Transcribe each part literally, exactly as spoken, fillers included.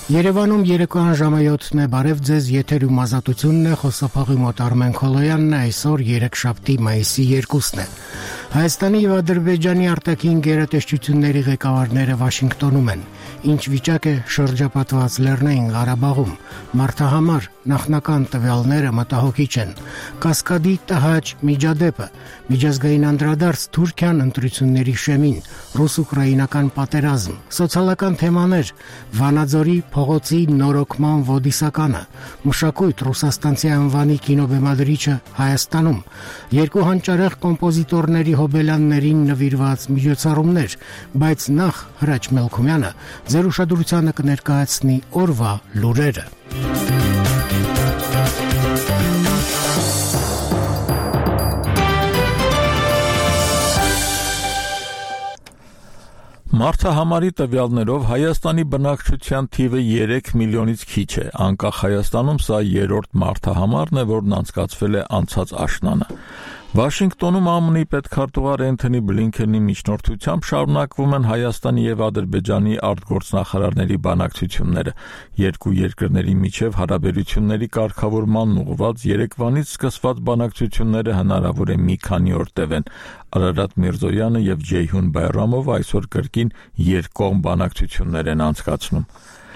Երևանում երեկոյան ժամը յոթն է, բարև ձեզ, եթերում ազատությունն է, խոսափողի մոտ Արմեն Քոլոյանն է, այսօր երեքշաբթի մայիսի երկուսն է։ Հայաստանի և Ադրբեջանի արտաքին գերատեսչությունների ղեկավարները Վաշինգտոնում են։ Ինչ վիճակ է շրջապատված Լեռնային Ղարաբաղում, մարդահամար նախնական տվյալները մտահոգիչ են։ Կասկադի տհաճ միջադեպը, միջազգային անդրադարձ Թուրքիան ընտրությունների շեմին, ռուս-ուկրաինական պատերազմ, սոցիալական թեմաներ, Վանաձորի փողոցի նորոգման ոդիսականը, մշակույթ ռուսաստանցի անվանի կինոբեմադրիչը Հայաստանում, երկու հանճարեղ կոմպոզիտորների հոբելյաններին նվիրված միջոցառումներ, բայց նախ Հրաչ Մելքումյանը ձեր ուշադրությանը կներկայացնի օրվա լուրերը։ Մարդահամարի տվյալներով Հայաստանի բնակչության թիվը երեք միլիոնից քիչ է, անկախ Հայաստանում սա երրորդ մարդահամարն է, որն անցկացվել է անցած աշնանը։ Վաշինգտոնում ԱՄՆ-ի պետքարտուղար Էնթոնի Բլինքենի միջնորդությամբ շարունակվում են Հայաստանի և Ադրբեջանի արտգործնախարարների բանակցությունները։ Երկու երկրների միջև հարաբերությունների կարգավորմանն ուղղված երեկվանից սկսված բանակցությունները հնարավոր է մի քանի օր տևեն։ Արարատ Միրզոյանը և Ջեյհուն Բայրամով այսօր կրկին երկկողմ բանակցություններ են անցկացնում։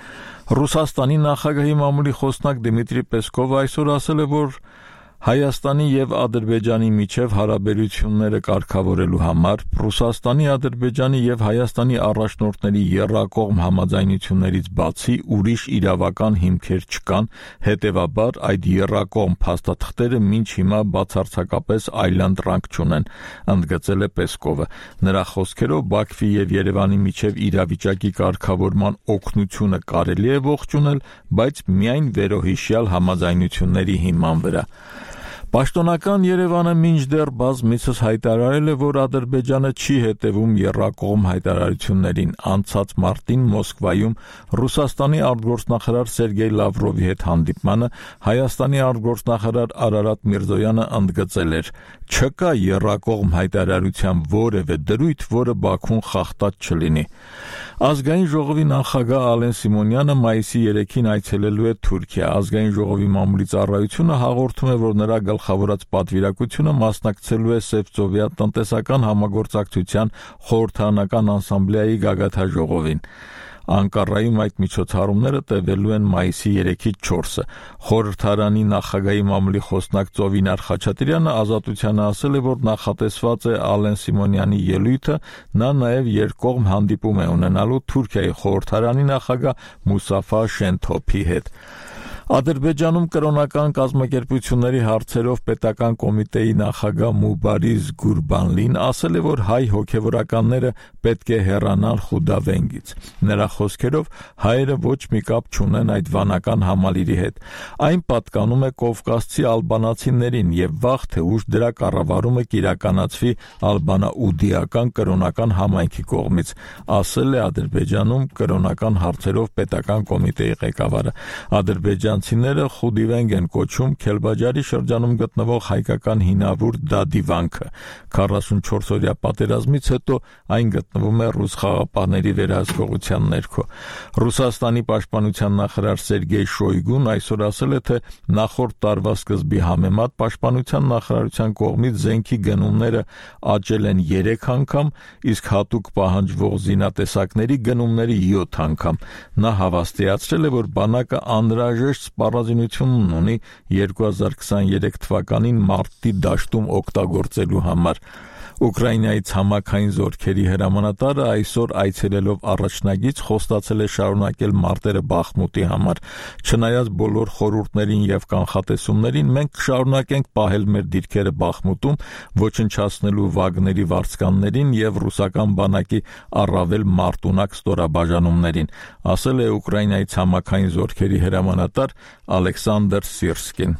Ռուսաստանի նախագահի մամուլի խոսնակ Դմիտրի Պեսկովը այսօր ասել է, որ Հայաստանի և Ադրբեջանի միջև հարաբերությունները կարգավորելու համար Ռուսաստանի, Ադրբեջանի և Հայաստանի առաջնորդների եռակողմ համաձայնություններից բացի ուրիշ իրավական հիմքեր չկան, հետևաբար այդ եռակողմ փաստաթղթերը մինչ հիմա բացարձակապես այլընտրանք չունեն, ընդգծել է Պեսկովը։ Նրա խոսքերով Բաքվի և Երևանի միջև իրավիճակի կարգավորման օգնությունը կարելի է ողջունել, բայց միայն վերոհիշյալ համաձայնությունների հիման վրա։ Պաշտոնական Երևանը մինչդեռ բազմիցս հայտարարել է, որ Ադրբեջանը չի հետևում եռակողմ հայտարարություններին։ Անցած մարտին Մոսկվայում Ռուսաստանի արտգործնախարար Սերգեյ Լավրովի հետ հանդիպմանը Հայաստանի արտգործնախարար Արարատ Միրզոյանը ընդգծել էր. «Չկա եռակողմ հայտարարության որևէ դրույթ, որը Բաքուն խախտած չլինի»։ Ազգային ժողովի նախագահ Ալեն Սիմոնյանը մայիսի երեքին այցելելու է Թուրքիա։ Ազգային ժողովի մամուլի ծառայությունը հաղորդում է, որ նրա գլխավորած պատվիրակությունը մասնակցելու է Սևծովյա տնտեսական համագործակցության խորհրդարանական ասամբլեայի գագաթնաժողովին։ Անկարայում այդ միջոցառումները տևելու են մայիսի երեքից չորսը։ Խորհրդարանի նախագահի մամուլի խոսնակ Ծովինար Խաչատրյանը Ազատությանը ասել է, որ նախատեսված է Ալեն Սիմոնյանի ելույթը, նա նաև երկկողմ հանդիպում է ունենալու Թուրքիայի խորհրդարանի նախագահ Մուսաֆա Շենթոփի հետ։ Ադրբեջանում կրոնական կազմակերպությունների հարցերով պետական կոմիտեի նախագահ Մուբարիզ Գուրբանլին ասել է, որ հայ հոգևորականները պետք է հեռանան Խուդավենգից։ Նրա խոսքերով հայերը ոչ մի կապ չունեն այդ վանական համալիրի հետ։ Այն պատկանում է կովկասցի ալբանացիներին և վաղ թե ուշ դրա կառավարումը կիրականացվի ալբանաուդիական կրոնական համայնքի կողմից, ասել է Ադրբեջանում կրոնական հարցերով պետական կոմիտեի ղեկավարը։ Ադրբեջան Ները Խուդիվենգ են կոչում Քելբաջարի շրջանում գտնվող հայկական հինավուրց Դադիվանքը։ քառասունչորսօրյա պատերազմից հետո այն գտնվում է ռուս խաղաղապահների վերահսկողության ներքո։ Ռուսաստանի պաշտպանության նախարար Սերգեյ Շոյգուն այսօր ասել է, թե նախորդ տարվա սկզբի համեմատ պաշտպանության նախարարության կողմից զենքի գնումները աճել են երեք անգամ, իսկ հատուկ պահանջվող զինատեսակների գնումները յոթ անգամ։ Նա հավաստիացրել է, որ բանակը անհրաժեշտ սպառազինություն ունի երկու հազար քսաներեք թվականին մարտի դաշտում օգտագործելու համար։ Ուկրաինայի ցամաքային զորքերի հրամանատարը այսօր այցելելով առաջնագիծ խոստացել է շարունակել մարտերը Բախմուտի համար։ Չնայած բոլոր խորհուրդներին եւ կանխատեսումներին, մենք կշարունակենք պահել մեր դիրքերը Բախմուտում, ոչնչացնելու Վագների վարձկաններին եւ ռուսական բանակի առավել մարտունակ ստորաբաժանումներին, ասել է Ուկրաինայի ցամաքային զորքերի հրամանատար Ալեքսանդր Սիրսկին։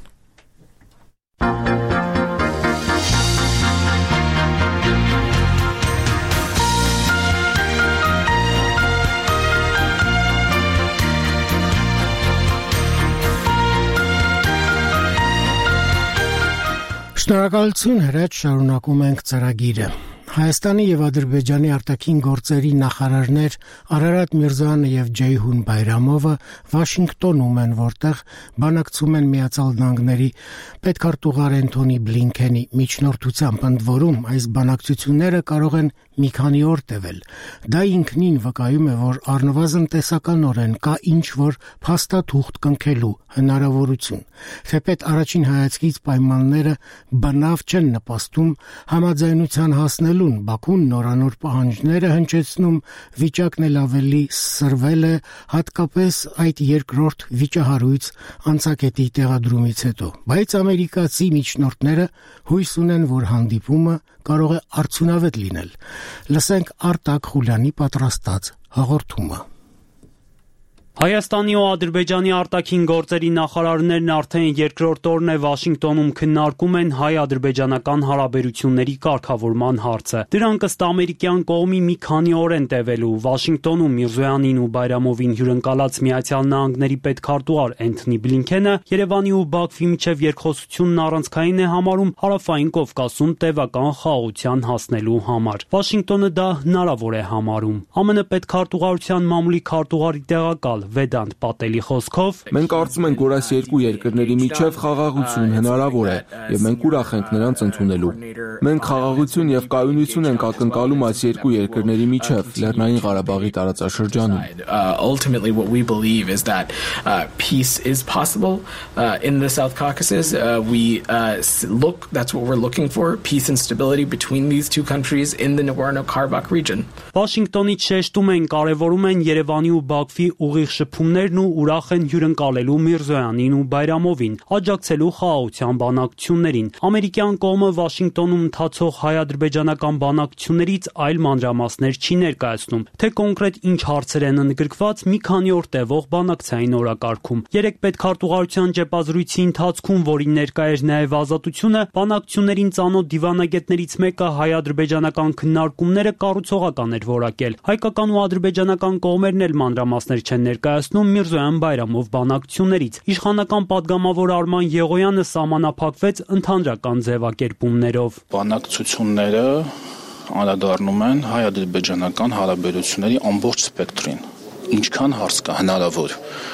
Շնորհակալություն, Հրաչ, շարունակում ենք ծրագիրը։ Հայաստանի եւ Ադրբեջանի արտաքին գործերի նախարարներ Արարատ Միրզոյանը եւ Ջեյհուն Բայրամովը Վաշինգտոնում են, որտեղ բանակցում են Միացյալ Նահանգների պետքարտուղար Անթոնի Բլինքենի միջնորդությամբ, ընդ որում այս բանակցությունները կարող են մի քանի օր տևել։ Դա ինքնին վկայում է, որ առնվազն տեսականորեն կա ինչ-որ փաստաթուղթ կնքելու հնարավորություն։ Թեպետ առաջին հայացքից պայմանները բնավ չեն նպաստում համաձայնության հասնելուն, Բաքուն նորանոր պահանջները հնչեցնում, վիճակն էլ ավելի սրվել է, հատկապես այդ երկրորդ վիճահարույց անցակետի տեղադրումից հետո։ Բայց ամերիկացի միջնորդները հույս ունեն, որ հանդիպումը կարող է արդյունավետ լինել։ Լսենք Արտակ Խուլյանի պատրաստած հաղորդումը։ Հայաստանի ու Ադրբեջանի արտաքին գործերի նախարարներն արդեն երկրորդ օրն է Վաշինգտոնում քննարկում են հայ-ադրբեջանական հարաբերությունների կարգավորման հարցը։ Դրանք ըստ ամերիկյան կողմի մի քանի օր են տևելու։ Վաշինգտոնում Միրզոյանին ու Բայրամովին հյուրընկալած Միացյալ Նահանգների պետքարտուղար Անթոնի Բլինքենը Երևանի ու Բաքվի միջև երկխոսությունն առանցքային է համարում Հարավային Կովկասում տևական խաղաղության հասնելու համար։ Վաշինգտոնը դա հնարավոր է համարում։ ԱՄՆ պետքարտուղարության մամուլի քարտուղարի տեղակալ Վեդանտ Պատելի խոսքով մենք կարծում ենք, որ այս երկու երկրների միջև խաղաղություն հնարավոր է եւ մենք ուրախ ենք նրանց ընդունելու։ Մենք խաղաղություն եւ կայունություն ենք ակնկալում այս երկու երկրների միջև Լեռնային Ղարաբաղի տարածաշրջանում։ Ultimately what we believe is that uh, peace is possible uh, in the South Caucasus. Uh, we uh, look that's what we're looking for, peace and stability between these two countries in the Nagorno-Karabakh region. Վաշինգտոնից շեշտում են կարևորում են Երևանի ու Բաքվի ուղիղ շփումներն ու ուրախ են հյուրընկալելու Միրզոյանին ու Բայրամովին, աջակցելու խաղաղության բանակցություններին։ Ամերիկյան կողմը Վաշինգտոնում ընթացող հայ-ադրբեջանական բանակցություններից այլ մանրամասներ չի ներկայացնում, թե կոնկրետ ինչ հարցեր են ընդգրկված մի քանի օր տևող բանակցային օրակարգում։ Երեք պետքարտուղարության ճեպազրույցի ընթացքում, որին ներկա էր նաև Ազատությունը, բանակցություններին ծանոթ դիվանագետներից մեկը հայ-ադրբեջանական քննարկումները կառուցողական էր որակել։ Հայկական ու ադրբեջանական կողմերն էլ մանրամասներ չեն ներկայացնում Միրզոյան-Բայրամով բանակցություններից։ Իշխանական падգամավոր Արման Եղոյանը սահմանափակվեց ընդհանրական ձևակերպումներով։ Բանակցությունները անդրադառնում են հայ-ադրբեջանական հարաբերությունների ամբողջ սպեկտրին։ Ինչքան հարց կա հնարավոր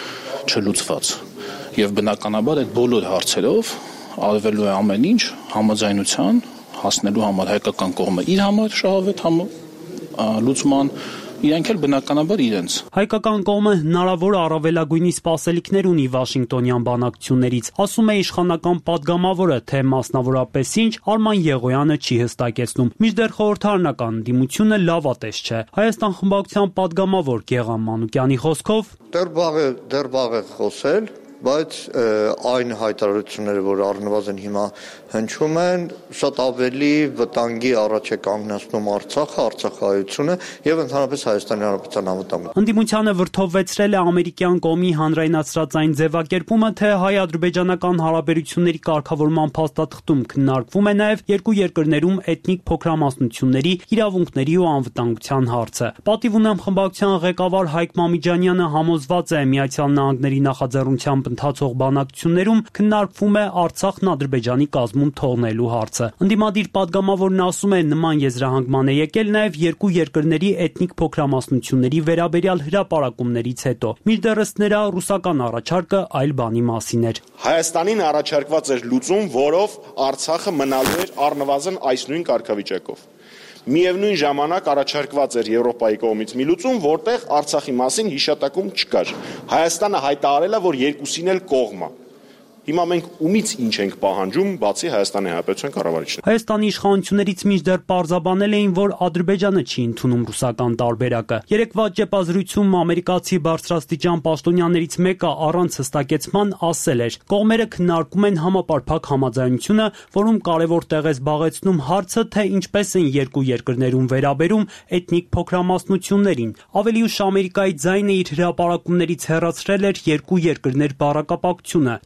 չլուծված։ Եվ բնականաբար այդ բոլոր հարցերով արվելու է ամեն ինչ համաձայնության հասնելու համար հայկական կողմը իր համար շահավետ համ լուծման, իրենք էլ բնականաբար իրենց։ Հայկական կողմը հնարավոր առավելագույնի սպասելիքներ ունի Վաշինգտոնյան բանակցություններից, ասում է իշխանական падգամավորը, թե մասնավորապես ինչ Արման Եղոյանը չի հստակեցնում։ Մինչդեռ խորհրդարանական դիմությունը լավատես չէ։ Հայաստան խմբակցության падգամավոր Գեղամ Մանուկյանի խոսքով դեռ վաղ է, դեռ վաղ է խոսել, բայց այն հայտարարությունները, որ առնվազն հիմա հնչում են, շատ ավելի վտանգի առաջ է կանգնեցնում Արցախը, Արցախայությունը եւ ընդհանրապես Հայաստանի Հանրապետության անվտանգությունը։ Ընդդիմությանը վրթովվեցրել է ամերիկյան կողմի հանրայնացրած այն ձևակերպումը, թե հայ-ադրբեջանական հարաբերությունների կարգավորման փաստաթղթում քննարկվում է նաեւ երկու երկրներում էթնիկ փոքրամասնությունների իրավունքների ու անվտանգության հարցը։ Պատիվ ունեմ խմբակցության ղեկավար Հայկ Մամիջանյանը համոզված է Միացյալ Նահանգների նախաձեռնությամբ ընթացող բանակցություններում քննարկվում է Արցախն Ադրբեջանի կազմում թողնելու հարցը։ Ընդդիմադիր падգամավորն ասում է, նման եզրահանգման է եկել նաև երկու երկրների էթնիկ փոքրամասնությունների վերաբերյալ հրապարակումներից հետո։ Մինչդեռ ըստ նրա ռուսական առաջարկը այլ բանի մասին էր։ Հայաստանին առաջարկված էր լուծում, որով Արցախը մնալու էր առնվազն այս նույն կարգավիճակով։ Միևնույն ժամանակ առաջարկված էր Եվրոպայի կողմից մի լուծում, որտեղ Արցախի մասին հիշատակում չկար։ Հայաստանը հայտարարել է, որ երկուսին էլ կողմ է։ Հիմա մենք ումից ինչ ենք պահանջում, բացի Հայաստանի Հանրապետության կառավարիչներից։ Հայաստանի իշխանություններից մինչդեռ պարզաբանել էին, որ Ադրբեջանը չի ընդունում ռուսական տարբերակը։ Երեկվա ճեպազրույցում ամերիկացի բարձրաստիճան պաշտոնյաներից մեկը առանց հստակեցման ասել էր. կողմերը քննարկում են համապարփակ համաձայնությունը, որում կարևոր տեղ է զբաղեցնում հարցը, թե ինչպես են երկու երկրներում վերաբերում էթնիկ փոքրամասնություններին։ Ավելի ուշ Ամերիկայի ձայնը իր հրապարակումներից հեռացրել էր երկու երկրներ բառակապակցությունը, թողնելով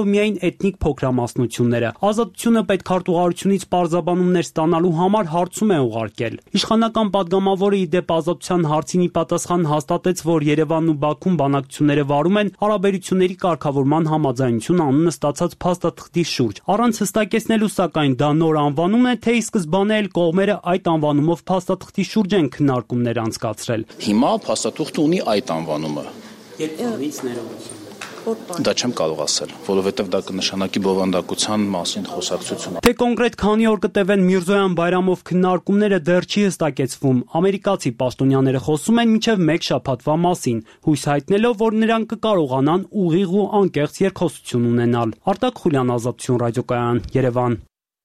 միայն էթնիկ փոքրամասնությունները։ Ազատությունը պետքարտուղարությունից պարզաբանումներ ստանալու համար հարցում է ուղարկել։ Իշխանական падգամավորը ի դեպ ազատության հարցին ի պատասխան հաստատեց, որ Երևանն ու Բաքուն բանակցությունները վարում են հարաբերությունների կարգավորման համաձայնություն անունը ստացած փաստաթղթի շուրջ։ Առանց հստակեցնելու, սակայն, դա նոր անվանում է, թե ի սկզբանե էլ կողմերը այդ անվանումով փաստաթղթի շուրջ են քննարկումներ անցկացրել։ Հիմա փաստաթուղթը ունի այդ անվանումը։ Երբանից ներողություն։ Դա չեմ կարող ասել, որովհետև դա կնշանակի բովանդակության մասին խոսակցություն։ Թե կոնկրետ քանի օր կտևեն Միրզոյան Բայրամով քննարկումները դեռ չի հստակեցվում։ Ամերիկացի պաշտոնյաները խոսում են մինչև մեկ շաբաթվա մասին, հույս հայտնելով, որ նրանք կկարողանան ուղիղ ու անկեղծ երկխոսություն ունենալ։ Արտակ Խուլյան, Ազատություն ռադիոկայան, Երևան։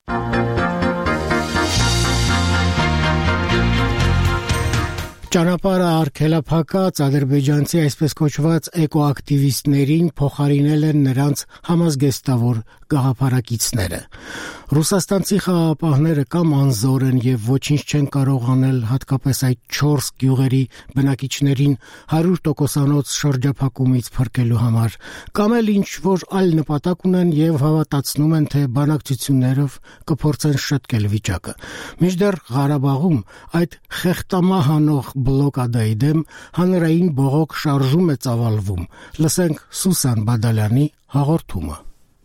Ճանապարհը արգելափակած ադրբեջանցի այսպես կոչված էկոակտիվիստներին փոխարինել են նրանց համազգեստավոր գաղափարակիցները։ Ռուսաստանցի խաղաղապահները կամ անզոր են եւ ոչինչ չեն կարող անել հատկապես այդ չորս գյուղերի բնակիչներին հարյուր տոկոսանոց շրջափակումից փրկելու համար, կամ էլ ինչ որ այլ նպատակ ունեն եւ հավատացնում են, թե բանակցություններով կփորձեն շտկել վիճակը։ Մինչդեռ Ղարաբաղում այդ խեղտամահ անող բլոկադայի դեմ հանրային բողոք շարժում է ծավալվում։ Լսենք Սուսան Բադալյանի հաղորդումը։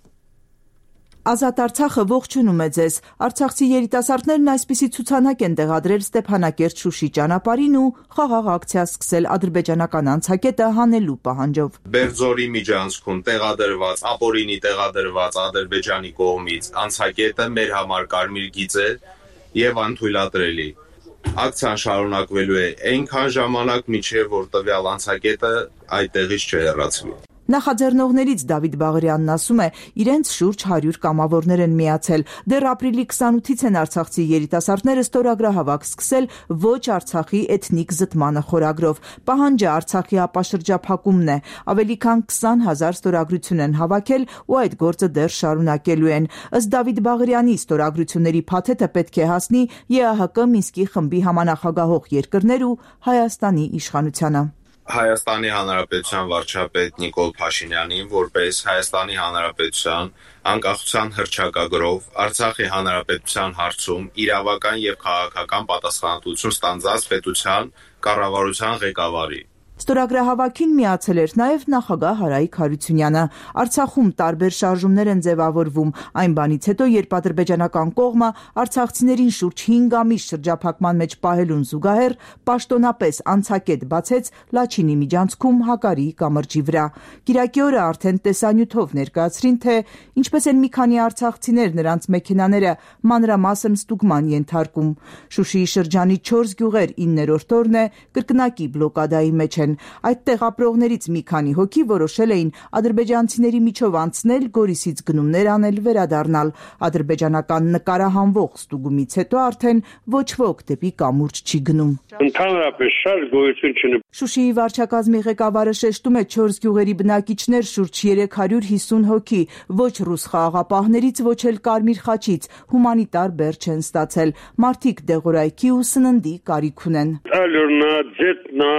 Ազատ Արցախը ողջունում է ձեզ։ Արցախցի երիտասարդներն այսպիսի ցուցանակ են տեղադրել Ստեփանակերտ-Շուշի ճանապարհին ու խաղաղ ակցիա սկսել ադրբեջանական անցակետը հանելու պահանջով։ Բերձորի միջանցքում տեղադրված, ապօրինի տեղադրված Ադրբեջանի կողմից անցակետը մեր համար կարմիր գիծ է եւ անթույլատրելի։ Ակցիան շարունակվելու է այնքան ժամանակ, մինչև որ տվյալ անցակետը այդտեղից չհեռացվի։ Նախաձեռնողներից Դավիթ Բաղարյանն ասում է, իրենց շուրջ հարյուր կամավորներ են միացել։ Դեռ ապրիլի քսանութից են արցախցի երիտասարդները ստորագրահավաք սկսել ոչ Արցախի էթնիկ զտմանը խորագրով։ Պահանջը Արցախի ապաշրջափակումն է։ Ավելի քան քսան հազար ստորագրություն են հավաքել ու այդ գործը դեռ շարունակելու են։ Ըստ Դավիթ Բաղարյանի, ստորագրությունների փաթեթը պետք է հասնի ԵԱՀԿ Մինսկի խմբի համանախագահող երկրներ ու Հայաստանի իշխանությանը։ Հայաստանի Հանրապետության վարչապետ Նիկոլ Փաշինյանին, որպես Հայաստանի Հանրապետության անկախության հռչակագրով Արցախի Հանրապետության հարցում իրավական եւ քաղաքական պատասխանատվություն ստանձնած պետության կառավարության ղեկավարի։ Ստորագրահավաքին միացել էր նաև նախագահ Հարայիկ Հարությունյանը։ Արցախում տարբեր շարժումներ են ձևավորվում այն բանից հետո, երբ ադրբեջանական կողմը արցախցիներին շուրջ հինգ ամիս շրջափակման մեջ պահելուն զուգահեռ պաշտոնապես անցակետ բացեց Լաչինի միջանցքում Հակարի կամրջի վրա։ Կիրակի օրը արդեն տեսանյութով ներկայացրին, թե ինչպես են մի քանի արցախցիներ նրանց մեքենաները մանրամասն ստուգման ենթարկում։ Շուշիի շրջանի չորս գյուղեր իններորդ օրն է կրկնակի բլոկադայի մեջ են։ Այդ տեղապրողներից մի քանի հոգի որոշել էին ադրբեջանցիների միջով անցնել, Գորիսից գնումներ անել, վերադառնալ։ Ադրբեջանական նկարահանվող ստուգումից հետո արդեն ոչ ոք դեպի կամուրջ չի գնում։ Ընդհանրապես շարժ գոյություն չունի։ Շուշիի վարչակազմի ղեկավարը շեշտում է չորս գյուղերի բնակիչներ շուրջ երեք հարյուր հիսուն հոգի, ոչ ռուս խաղաղապահներից, ոչ էլ Կարմիր խաչից հումանիտար բեռ չեն ստացել։ Մարդիկ դեղորայքի ու սննդի կարիք ունեն։ Ալյորնա, ձետնա,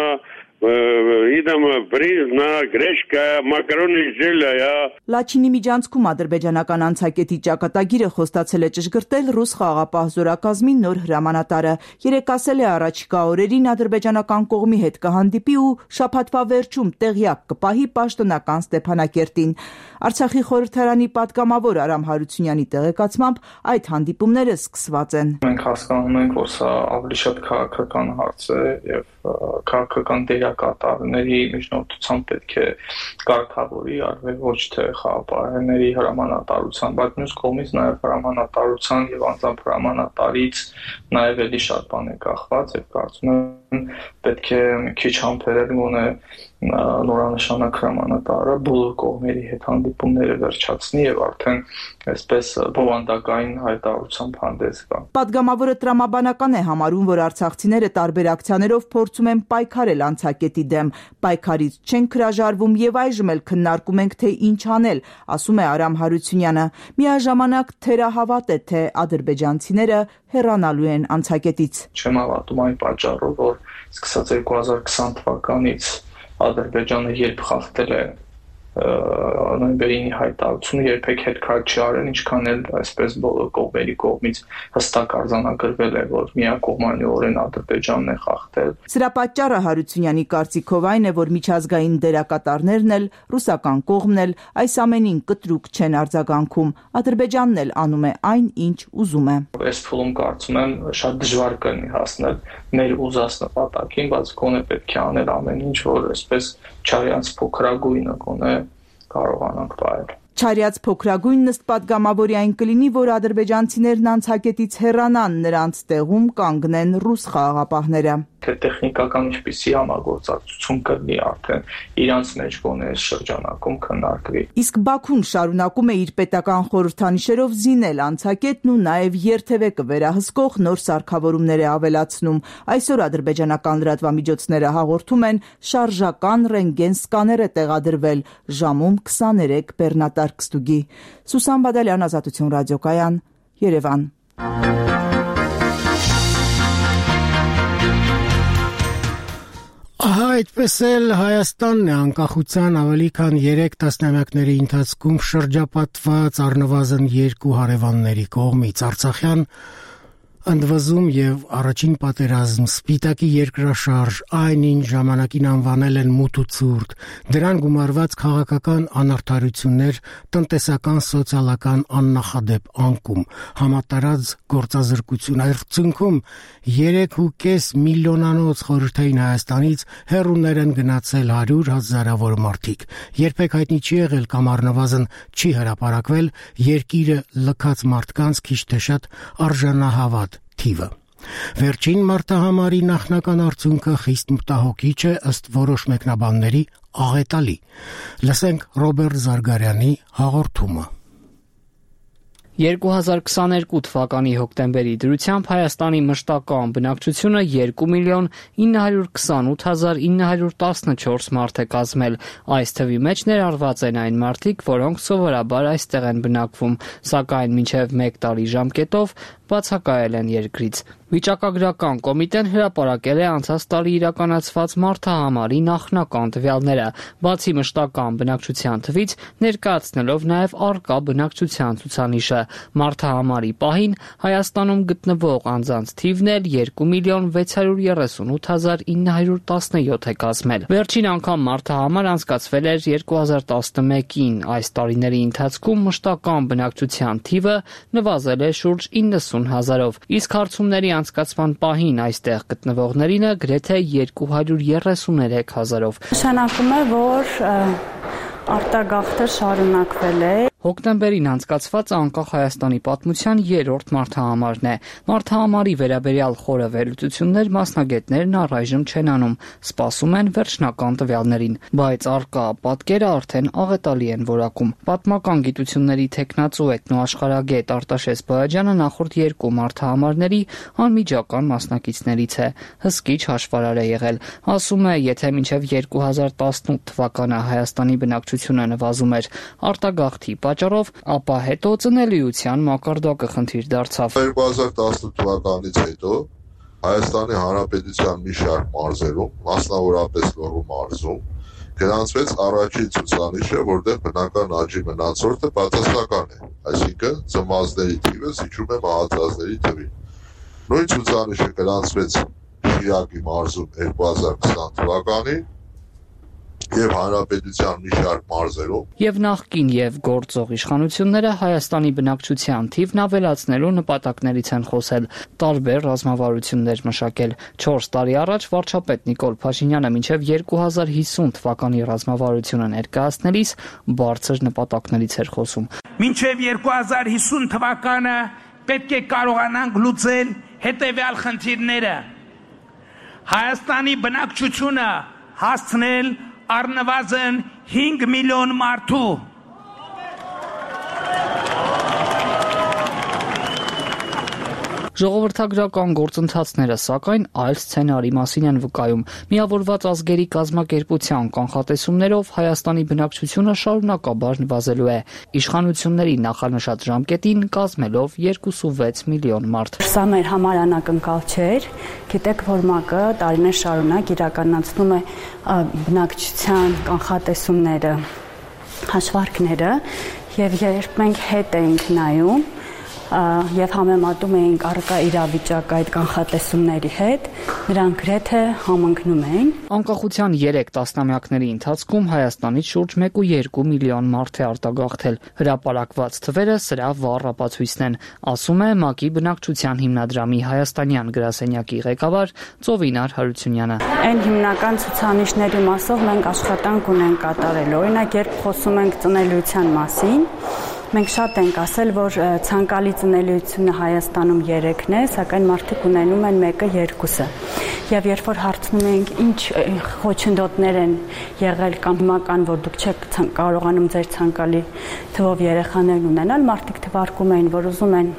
Իդամ բրիզնա, գրեշկա, մակարոնի ժելայա։ Լաչինի միջանցքում ադրբեջանական անցակետի ճակատագիրը խոստացել է ճշգրտել ռուս խաղաղապահ զորակազմի նոր հրամանատարը։ Երեկ ասել է առաջիկա օրերին ադրբեջանական կողմի հետ կհանդիպի ու շաբաթվա վերջում տեղյակ կպահի պաշտոնական Ստեփանակերտին։ Արցախի խորհրդարանի պատգամավոր Արամ Հարությունյանի տեղեկացմամբ այդ հանդիպումները սկսված են։ Մենք հասկանում ենք, որ սա ավելի շատ քաղաքական հարց է եւ քաղաքական դերակատարների միջնորդությամբ պետք է կարգավորի արվել ոչ թե խաղապահների հրամանատարության, բայց մյուս կողմից նաև հրամանատարության եւ անձամբ հրամանատարից նաև էլի շատ բան է կախված եւ կարծում եմ պետք է մի քիչ համբերել գոնե նորանշանակ հրամանատարը բոլոր կողմերի հետ հանդիպումները վերջացնի եւ արդեն այսպես բովանդակային հայտարարությամբ հանդես գա։ Պատգամավորը տրամաբանական է համարում, որ արցախցիները տարբեր ակցիաներով փորձում են պայքարել անցակետի դեմ, պայքարից չեն հրաժարվում եւ այժմ էլ քննարկում ենք, թե ինչ անել, ասում է Արամ Հարությունյանը։ Միաժամանակ թերահավատ է, թե ադրբեջանցիները հեռանալու են անցակետից։ Չեմ հավատում այն պատճառով, որ սկսած երկու հազար քսան թվականից Ադրբեջանը երբ խախտել է նոյեմբերին հայտարարությունը երբեք հետ քայլ չի արել, ինչքան էլ այսպես բոլոր կողմերի կողմից հստակ արձանագրվել է, որ միակողմանիորեն Ադրբեջանն է խախտել։ Սրա պատճառը Հարությունյանի կարծիքով այն է, որ միջազգային դերակատարներն էլ, ռուսական կողմն էլ այս ամենին կտրուկ չեն արձագանքում, Ադրբեջանն էլ անում է այն, ինչ ուզում է։ Այս փուլում կարծում եմ շատ դժվար կլինի հասնել մեր ուզած նպատակին, բայց գոնե պետք է անել ամեն ինչ, որ այսպես չարյանց փոքրագույնը գոնե կարողանանք վայել։ Չարյաց փոքրագույնն ըստ պատգամավորի այն կլինի, որ ադրբեջանցիներն անցակետից հեռանան, նրանց տեղում կանգնեն ռուս խաղաղապահները։ Թե տեխնիկական ինչպիսի համագործակցություն կլինի արդեն իրանց մեջ գոնե այս շրջանակում քննարկվի։ Իսկ Բաքուն շարունակում է իր պետական խորհրդանիշերով զինել անցակետն ու նաև երթևեկը վերահսկող նոր սարքավորումներ է ավելացնում։ Այսօր ադրբեջանական լրատվամիջոցները հաղորդում են, շարժական ռենտգեն սկաներ է տեղադրվել ժամում քսաներեք բեռնատար կստուգի։ Սուսան Բադալյան, Ազատություն ռադիոկայան, Երևան։ Ահա այդպես էլ Հայաստանն է անկախության ավելի քան երեք տասնամյակների ընթացքում շրջապատված առնվազն երկու հարևանների կողմից Արցախյան ընդվզում եւ առաջին պատերազմ, Սպիտակի երկրաշարժ, այնինչ ժամանակին անվանել են մութ ու ցուրտ, դրան գումարված քաղաքական անարդարություններ, տնտեսական, սոցիալական աննախադեպ անկում, համատարած գործազրկություն, արդյունքում երեք ու կես միլիոնանոց խորհրդային Հայաստանից հեռուներ են գնացել հարյուր հազարավոր մարդիկ, երբեք հայտնի չի եղել կամ առնվազն չի հրապարակվել երկիրը լքած մարդկանց քիչ թե շատ արժանահավատ թիվը։ Վերջին մարտահամարի նախնական արդյունքը խիստ մտահոգիչ է ըստ որոշ մեկնաբանների աղետալի։ Լսենք Ռոբերտ Զարգարյանի հաղորդումը։ երկու հազար քսաներկու թվականի հոկտեմբերի դրությամբ Հայաստանի մշտական բնակչությունը երկու միլիոն ինը հարյուր քսանութ հազար ինը հարյուր տասնչորս մարդ է կազմել։ Այս թվի մեջ ներառված են այն մարդիկ, որոնք սովորաբար այստեղ են բնակվում, սակայն մինչև մեկ տարի ժամկետով բացակայել են երկրից։ Վիճակագրական կոմիտեն հրապարակել է անցած տարի իրականացված մարտահամարի նախնական տվյալները, բացի մշտական բնակչության թվից, ներկայացնելով նաև առկա բնակչության ցուցանիշը։ Մարտահամարի պահին Հայաստանում գտնվող անձանց թիվն էլ երկու միլիոն վեց հարյուր երեսունութ հազար ինը հարյուր տասնյոթ է կազմել։ Վերջին անգամ մարտահամար անցկացվել էր երկու հազար տասնմեկին։ Այս տարիների ընթացքում մշտական բնակչության թիվը նվազել է շուրջ իննսուն հազարով, իսկ հարցումների անցկացման պահին այստեղ գտնվողներինը գրեթե երկու հարյուր երեսուներեք հազարով։ Նշանակում է, որ արտագաղթը շարունակվել է։ Հոկտեմբերին անցկացված անկախ Հայաստանի պատմության երրորդ մարտահամարն է։ Մարտահամարի վերաբերյալ խորը վերլուծություններ մասնագետներն առայժմ չեն անում, սպասում են վերջնական տվյալներին, բայց առկա պատկերը արդեն աղետալի են որակում։ Պատմական գիտությունների թեկնածու էթնոաշխարհագետ Արտաշես Բոյաջյանը նախորդ երկու մարտահամարների անմիջական մասնակիցներից է։ Հսկիչ հաշվարար է եղել։ Ասում է, եթե մինչև երկու հազար տասնութ թվականը Հայաստանի բնակչությունը նվազում էր արտագաղթի պատճառով, ապա հետո ծնելիության մակարդակը խնդիր դարձավ։ երկու հազար տասնութ թվականից հետո Հայաստանի Հանրապետության մի շարք մարզերում, մասնավորապես Լոռու մարզում, գրանցվեց առաջին ցուցանիշը, որտեղ բնական աճի մնացորդը բացասական է, այսինքն ծնվածների թիվը զիջում է մահացածների թվին։ Նույն ցուցանիշը գրանցվեց Շիրակի մարզում երկու հազար քսան թվականին եւ հանրապետության մի շարք մարզերում եւ նախկին եւ գործող իշխանությունները Հայաստանի բնակչության թիվն ավելացնելու նպատակներից են խոսել, տարբեր ռազմավարություններ մշակել։ չորս տարի առաջ վարչապետ Նիկոլ Փաշինյանը մինչև երկու հազար հիսուն թվականի ռազմավարությունը ներկայացնելիս բարձր նպատակներից էր խոսում։ Մինչև երկու հազար հիսուն թվականը պետք է կարողանանք լուծել հետեւյալ խնդիրները. Հայաստանի բնակչությունը հասցնել առնվազն հինգ միլիոն մարդու, Ժողովրդագրական գործընթացները, սակայն, այլ սցենարի մասին են վկայում։ Միավորված ազգերի կազմակերպության կանխատեսումներով Հայաստանի բնակչությունը շարունակաբար նվազելու է, իշխանությունների նախանշած ժամկետին կազմելով երկու վեց միլիոն մարդ։ Սա մեր համար անակնկալ չէր։ Գիտեք, որ ՄԱԿ-ը տարիներ շարունակ իրականացնում է բնակչության կանխատեսումները։ հաշվարկները եւ երբ մենք հետ էինք նայում եւ համեմատում էինք առկա իրավիճակը այդ կանխատեսումների հետ, նրանք գրեթե համընկնում էին։ Անկախության երեք տասնամյակների ընթացքում Հայաստանից շուրջ մեկ կόμma երկու միլիոն մարդ է արտագաղթել։ Հրապարակված թվերը սրա վառ ապացույցն են, ասում է ՄԱԿ-ի բնակչության հիմնադրամի հայաստանյան գրասենյակի ղեկավար Ծովինար Հարությունյանը։ Այն հիմնական ցուցանիշների մասով մենք աշխատանք ունենք կատարել։ Օրինակ, երբ խոսում ենք ծնելիության մասին, մենք շատ ենք ասել, որ ցանկալի ծնելիությունը Հայաստանում երեքն է, սակայն մարդիկ ունենում են մեկը երկուսը։ Եվ երբ որ հարցնում ենք ինչ խոչընդոտներ են եղել կամ հիմա կան, որ դուք չեք կարողանում ձեր ցանկալի թվով երեխաներ ունենալ, մարդիկ թվարկում են, որ ուզում են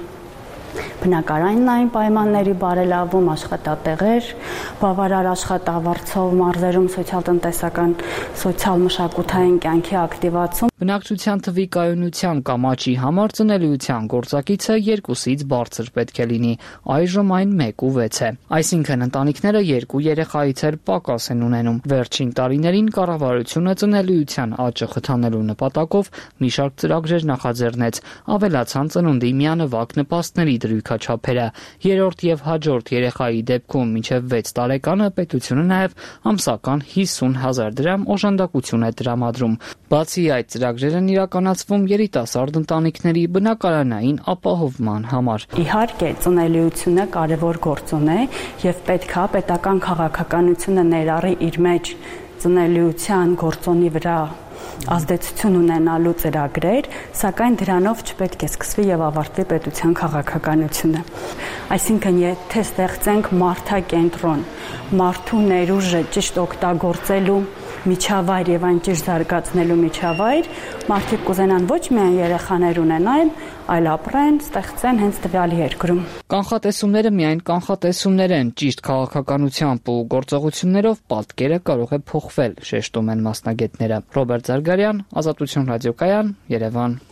բնակարանային պայմանների բարելավում, աշխատատեղեր, բավարար աշխատավարձով, մարզերում սոցիալ-տնտեսական, սոցիալ-մշակութային կյանքի ակտիվացում։ Բնակչության թվի կայունության կամ աճի համար ծնելիության գործակիցը երկուսից բարձր պետք է լինի, այժմ այն մեկ ու վեց է։ Այսինքն ընտանիքները երկու երեխայից էլ պակաս են ունենում։ Վերջին տարիներին կառավարությունը ծնելիության աճը խթանելու նպատակով մի շարք ծրագրեր նախաձեռնեց, ավելացան ծնունդի միանվագ նպաստների դրույքաչափերը։ Երրորդ եւ հաջորդ երեխայի դեպքում մինչեւ վեց տարեկանը պետությունը նաեւ ամսական հիսուն հազար դրամ օժանդակություն է տրամադրում։ Բացի այդ, ծրագրերն իրականացվում երիտասարդ ընտանիքների բնակարանային ապահովման համար։ Իհարկե, ծնելիությունը կարևոր գործոն է եւ պետք է պետական քաղաքականությունը ներառի իր մեջ ծնելիության գործոնի վրա ազդեցություն ունենալու ծրագրեր, սակայն դրանով չպետք է սկսվի եւ ավարտվի պետության քաղաքականությունը։ Այսինքն, եթե ստեղծենք մարդակենտրոն, մարդու ներուժը ճիշտ օգտագործելու միջավայր եւ այն ճիշտ զարգացնելու միջավայր, մարդիկ կուզենան ոչ միայն երեխաներ ունենալ, այլ ապրեն, ստեղծեն հենց տվյալ երկրում։ Կանխատեսումները միայն կանխատեսումներ են, ճիշտ քաղաքականությամբ ու գործողություններով պատկերը կարող է փոխվել, շեշտում են մասնագետները։ Ռոբերտ Զարգարյան, Ազատություն ռադիոկայան, Երևան։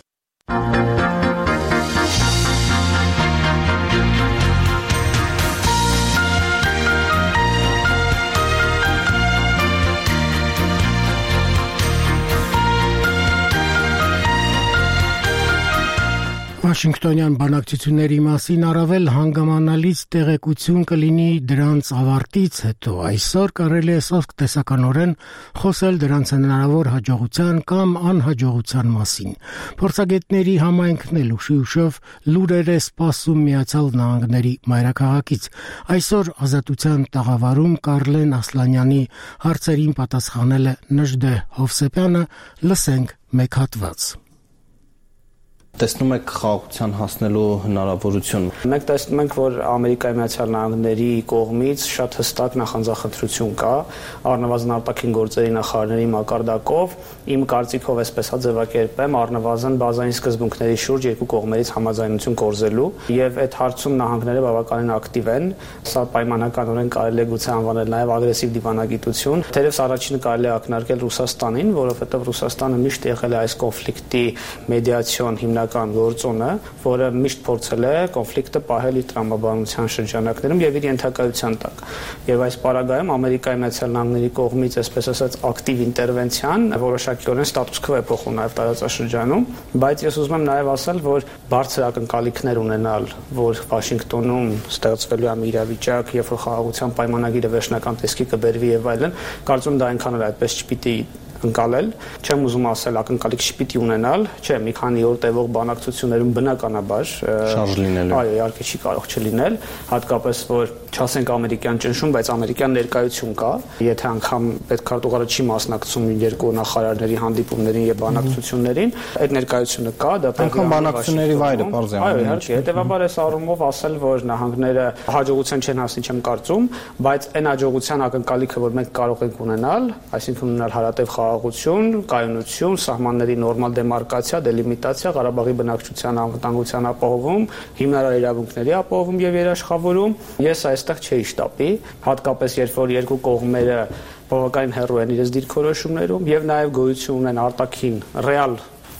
Վաշինգտոնյան բանակցությունների մասին առավել հանգամանալից տեղեկություն կլինի դրանց ավարտից հետո։ Այսօր կարելի է սովկ տեսականորեն խոսել դրանց հնարավոր հաջողության կամ անհաջողության մասին։ Փորձագետների համայնքն էլ ուշի-ուշով լուրեր է սպասում Միացյալ Նահանգների մայրաքաղաքից։ Այսօր Ազատության տաղավարում Կարլեն Ասլանյանի հարցերին պատասխանել է Նժդե Հովսեփյանը, լսենք մեկ հատված։ Տեսնում եք խաղաղության հասնելու հնարավորություն։ Մենք տեսնում ենք, որ Ամերիկայի Միացյալ Նահանգների կողմից շատ հստակ նախանձախնդրություն կա առնվազն արտաքին գործերի նախարարների մակարդակով, իմ կարծիքով այսպես է ձևակերպեմ, առնվազն բազային սկզբունքների շուրջ երկու կողմերից համաձայնություն կորզելու, եւ այդ հարցում նահանգները բավականին ակտիվ են։ Սա պայմանականորեն կարելի է գուցե անվանել նաեւ ագրեսիվ դիվանագիտություն։ Թերևս առաջինը կարելի է ակնարկել Ռուսաստանին, որովհետեւ Ռուսաստանը միշտ եղել է այս կոնֆլիկտի մեդիացիոն հիմնական գործոնը, որը միշտ փորձել է կոնֆլիկտը պահել իր տրամաբանության շրջանակներում եւ իր ենթակայության տակ։ Եվ այս պարագայում Ամերիկայի Միացյալ Նահանգների կողմից, այսպես ասած, ակտիվ ինտերվենցիան որոշակիորեն ստատուս քվո է փոխում նաեւ տարածաշրջանում, բայց ես ուզում եմ նաեւ ասել, որ բարձր ակնկալիքներ ունենալ, որ Վաշինգտոնում ստեղծվելու է մի իրավիճակ, երբ որ խաղաղության պայմանագիրը վերջնական տեսքի կբերվի եւ այլն, կարծում դա այնքան էլ այդպես չպիտի ընկալել, չեմ ուզում ասել ակնկալիք չպիտի ունենալ, չէ, մի քանի օր տևող բանակցություններում բնականաբար շարժ լինելու։ Այո, իհարկե չի կարող չլինել, հատկապես որ չասենք ամերիկյան ճնշում, բայց ամերիկյան ներկայություն կա, եթե անգամ պետքարտուղարը չի մասնակցում երկու նախարարների հանդիպումներին եւ բանակցություններին, այդ ներկայությունը կա, դա պետք է բանակցությունների վայրը բարձր է։ Այո, իհարկե, հետեւաբար այս առումով ասել, որ նահանգները հաջողության չեն հասնի, չեմ կարծում, բայց այն հաջողության ակնկալիքը, որ մենք կարող ենք ունենալ, այսինքն ունենալ հարատև խաղաղություն, կայունություն, սահմանների նորմալ դեմարկացիա, դելիմիտացիա, Ղարաբաղի բնակչության անվտանգության ապահովում, հիմնարար իրավունքների ապահովում եւ երաշխավորում, ես այստեղ չէի շտապի, հատկապես երբ որ երկու կողմերը բավականին հեռու են իրենց դիրքորոշումներում եւ նաեւ գոյություն ունեն արտաքին ռեալ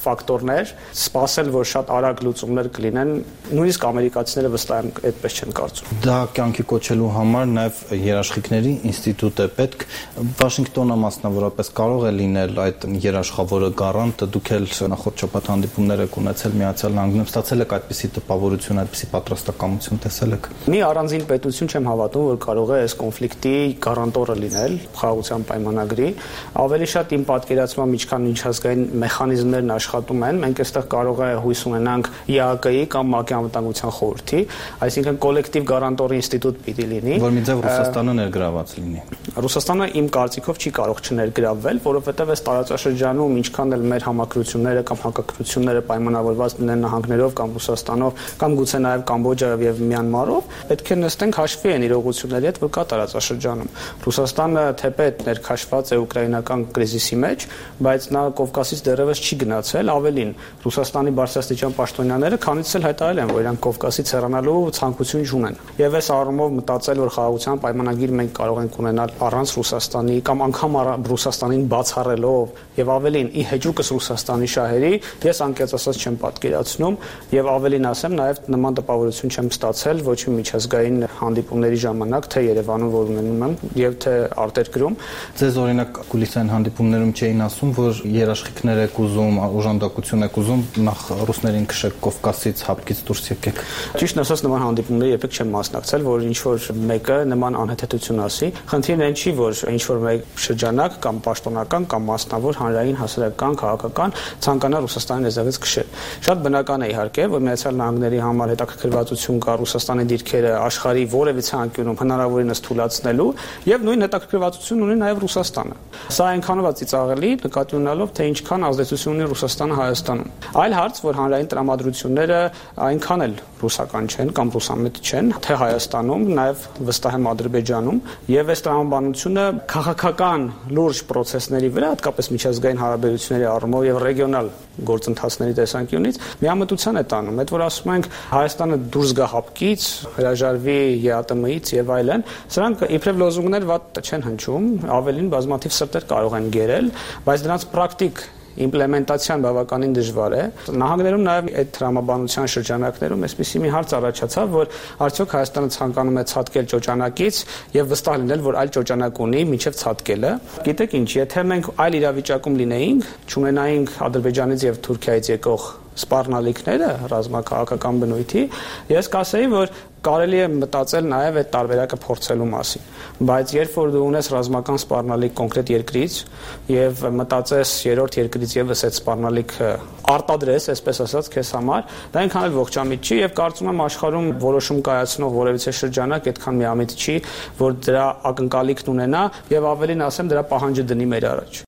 ֆակտորներ, սպասել, որ շատ արագ լուծումներ կլինեն, նույնիսկ ամերիկացիները վստահ են այդպես չեն կարծում։ Դա կյանքի կոչելու համար նաև երաշխիքների ինստիտուտ է պետք։ Վաշինգտոնը մասնավորապես կարող է լինել այդ երաշխավորը գարանտը, դուք էլ նախորդ շաբաթ հանդիպումներ եք ունեցել Միացյալ Նահանգներում, ստացել եք այդպիսի տպավորություն, այդպիսի պատրաստակամություն տեսել եք։ Մի առանձին պետություն չեմ հավատում, որ կարող է այս կոնֆլիկտի գարանտորը լինել խաղաղության պայմանագրի, ավելի շատ իմ պատկերացմամբ ինչքան միջազգային մեխանիզմներն աշխատում են, մենք այստեղ կարող է հույս ունենանք ի ա կը-ի կամ ՄԱԿ-ի անվտանգության խորհրդի, այսինքն կոլեկտիվ գարանտորի ինստիտուտ պիտի լինի, որ մի ձև Ռուսաստանը ներգրաված լինի։ Ռուսաստանը իմ կարծիքով չի կարող չներգրավվել, որովհետև այս տարածաշրջանում ինչքան էլ մեր համակրությունները կամ հակակրությունները պայմանավորված լինեն նահանգներով կամ Ռուսաստանով կամ գուցե նաև Կամբոջայով եւ Մյանմարով, պետք է նստենք հաշվի այն իրողությունների հետ, որ կա տարածաշրջանում։ Ռուսաստանը թեպետ ներքաշված է ուկրաինական կրիզիսի մեջ, բայց նա Կովկասից դեռևս չի գնացել, ավելին Ռուսաստանի բարձրաստիճան պաշտոնյաները քանից էլ հայտարարել են, որ իրանք Կովկասից հեռանալու ցանկություն չունեն։ Եվ այս առումով մտածել, որ խաղաղության պայմանագիր մենք կարող ենք ունենալ առանց Ռուսաստանի կամ անգամ Ռուսաստանին բացառելով եւ ավելին ի հեճուկս Ռուսաստանի շահերի, ես անկեղծ ասած չեմ պատկերացնում եւ ավելին ասեմ, նաեւ նման տպավորություն չեմ ստացել ոչ մի միջազգային հանդիպումների ժամանակ, թե Երևանում, որ ունենում եմ, եւ թե արտերկրում։ Ձեզ օրինակ կուլիսային հանդիպումներում չէին ասում, որ երաշխիքներ եք ուզում, օժանդակություն եք ուզում, նախ ռուսներին քշեք Կովկասից, հապկից դուրս եկեք։ Ճիշտ ասած, նման հանդիպումների երբեք չեմ մասնակցել, որ ինչ որ մեկը նման անհեթեթություն ասի։ Խնդիրն այն չի, որ ինչ որ մեկ շրջանակ կամ պաշտոնական կամ մասնավոր հանրային հասարակական քաղաքական ցանկանա Ռուսաստանի ներզեղից քշել։ Շատ բնական է իհարկե, որ Միացյալ Նահանգների համար հետաքրքրվածություն կա Ռուսաստանի դիրքերը աշխարհի որևիցե անկյունում հնարավորինս թույլատնելու եւ նույն հետաքրքրվածություն ունի նաեւ Ռուսաստանը։ Սա այնքանով է ծիծաղելի, նկատի ունենալով, թե ինչքան ազդեցություն ունի Ռուսաստանը Հայաստանում։ Այլ հարց, որ հանրային տրամադրությունները այնքան էլ ռուսական չեն կամ ռուսամետ չեն, թե Հայաստանում, նաեւ վստահ եմ Ադրբեջանում, եւ այս տրամաբանությունը քաղաքական լուրջ process-ների վրա, հատկապես միջազգային հարաբերությունների առումով եւ ռեգիոնալ գործընթացների տեսանկյունից միամտության է տանում։ Այդ որ ասում ենք Հայաստանը դուրս գա հապկից, հրաժարվի ԵԱՏՄ-ից եւ այլն, սրանք իբրև լոզունգներ վատ չեն հնչում, ավելին բազմաթիվ սրտեր կարող են գերել, բայց դրանց պրակտիկ իմպլեմենտացիան բավականին դժվար է։ Նահանգներում նաև այդ տրամաբանության շրջանակներում այսպիսի մի հարց առաջացավ, որ արդյոք Հայաստանը ցանկանում է ցատկել ճոճանակից եւ վստահ լինել, որ այլ ճոճանակ ունի մինչեւ ցատկելը։ Գիտեք ինչ, եթե մենք այլ իրավիճակում լինեինք, չունենայինք Ադրբեջանից եւ Թուրքիայից եկող սպառնալիքները ռազմաքաղաքական բնույթի, ես կասեի, որ կարելի է մտածել նաև այդ տարբերակը փորձելու մասին, բայց երբ որ դու ունես ռազմական սպառնալիք կոնկրետ երկրից եւ մտածես երրորդ երկրից եւս այդ սպառնալիքը արտադրես, այսպես ասած, քեզ համար, դա այնքան էլ ողջամիտ չի եւ կարծում եմ աշխարհում որոշում կայացնող որևիցե շրջանակ այդքան միամիտ չի, որ դրա ակնկալիքն ունենա եւ ավելին ասեմ, դրա պահանջը դնի մեր առաջ։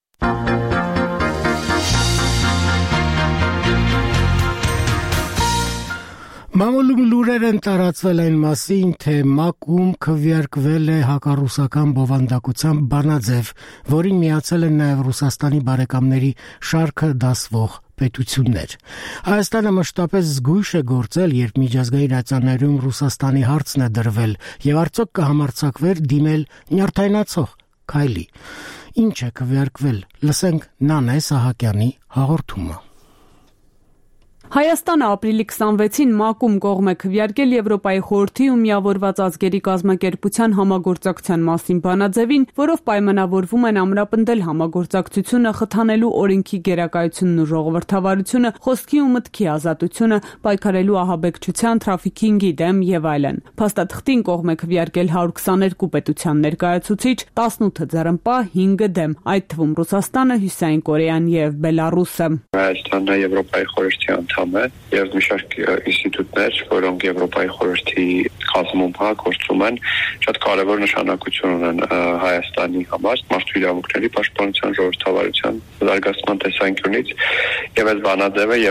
Մամուլում լուրեր են տարածվել այն մասին, թե ՄԱԿ-ում քվեարկվել է հակառուսական բովանդակության բանաձև, որին միացել են նաև Ռուսաստանի բարեկամների շարքը դասվող պետություններ։ Հայաստանը մշտապես զգույշ է գործել, երբ միջազգային ատյաններում Ռուսաստանի հարցն է դրվել, եւ արդյոք կհամարձակվեր դիմել նյարդայնացող քայլի։ Ինչ է քվեարկվել, լսենք Նանե Սահակյանի հաղորդումը։ Հայաստանը ապրիլի քսանվեցին ՄԱԿ-ում կողմ է քվեարկել Եվրոպայի խորհրդի ու միավորված ազգերի կազմակերպության համագործակցության մասին բանաձևին, որով պայմանավորվում են ամրապնդել համագործակցությունը, խթանելու օրենքի գերակայությունն ու ժողովրդավարությունը, խոսքի ու մտքի ազատությունը, պայքարելու ահաբեկչության, թրաֆիքինգի դեմ եւ այլն։ Փաստաթղթին կողմ է քվեարկել հարյուր քսաներկու պետության ներկայացուցիչ, տասնութը ձեռնպահ, հինգը դեմ, այդ թվում Ռուսաստանը, Հյուսիսային Կորեան եւ Բելարուսը։ Հայաստանը Եվրոպայի խորհրդի անդամ է եւ մի շարք ինստիտուտներ, որոնք Եվրոպայի խորհրդի կազմում գործում են, շատ կարեւոր նշանակություն ունեն Հայաստանի համար, մարդու իրավունքների պաշտպանության, ժողովրդավարության զարգացման տեսանկյունից եւ այս բանաձևը եւս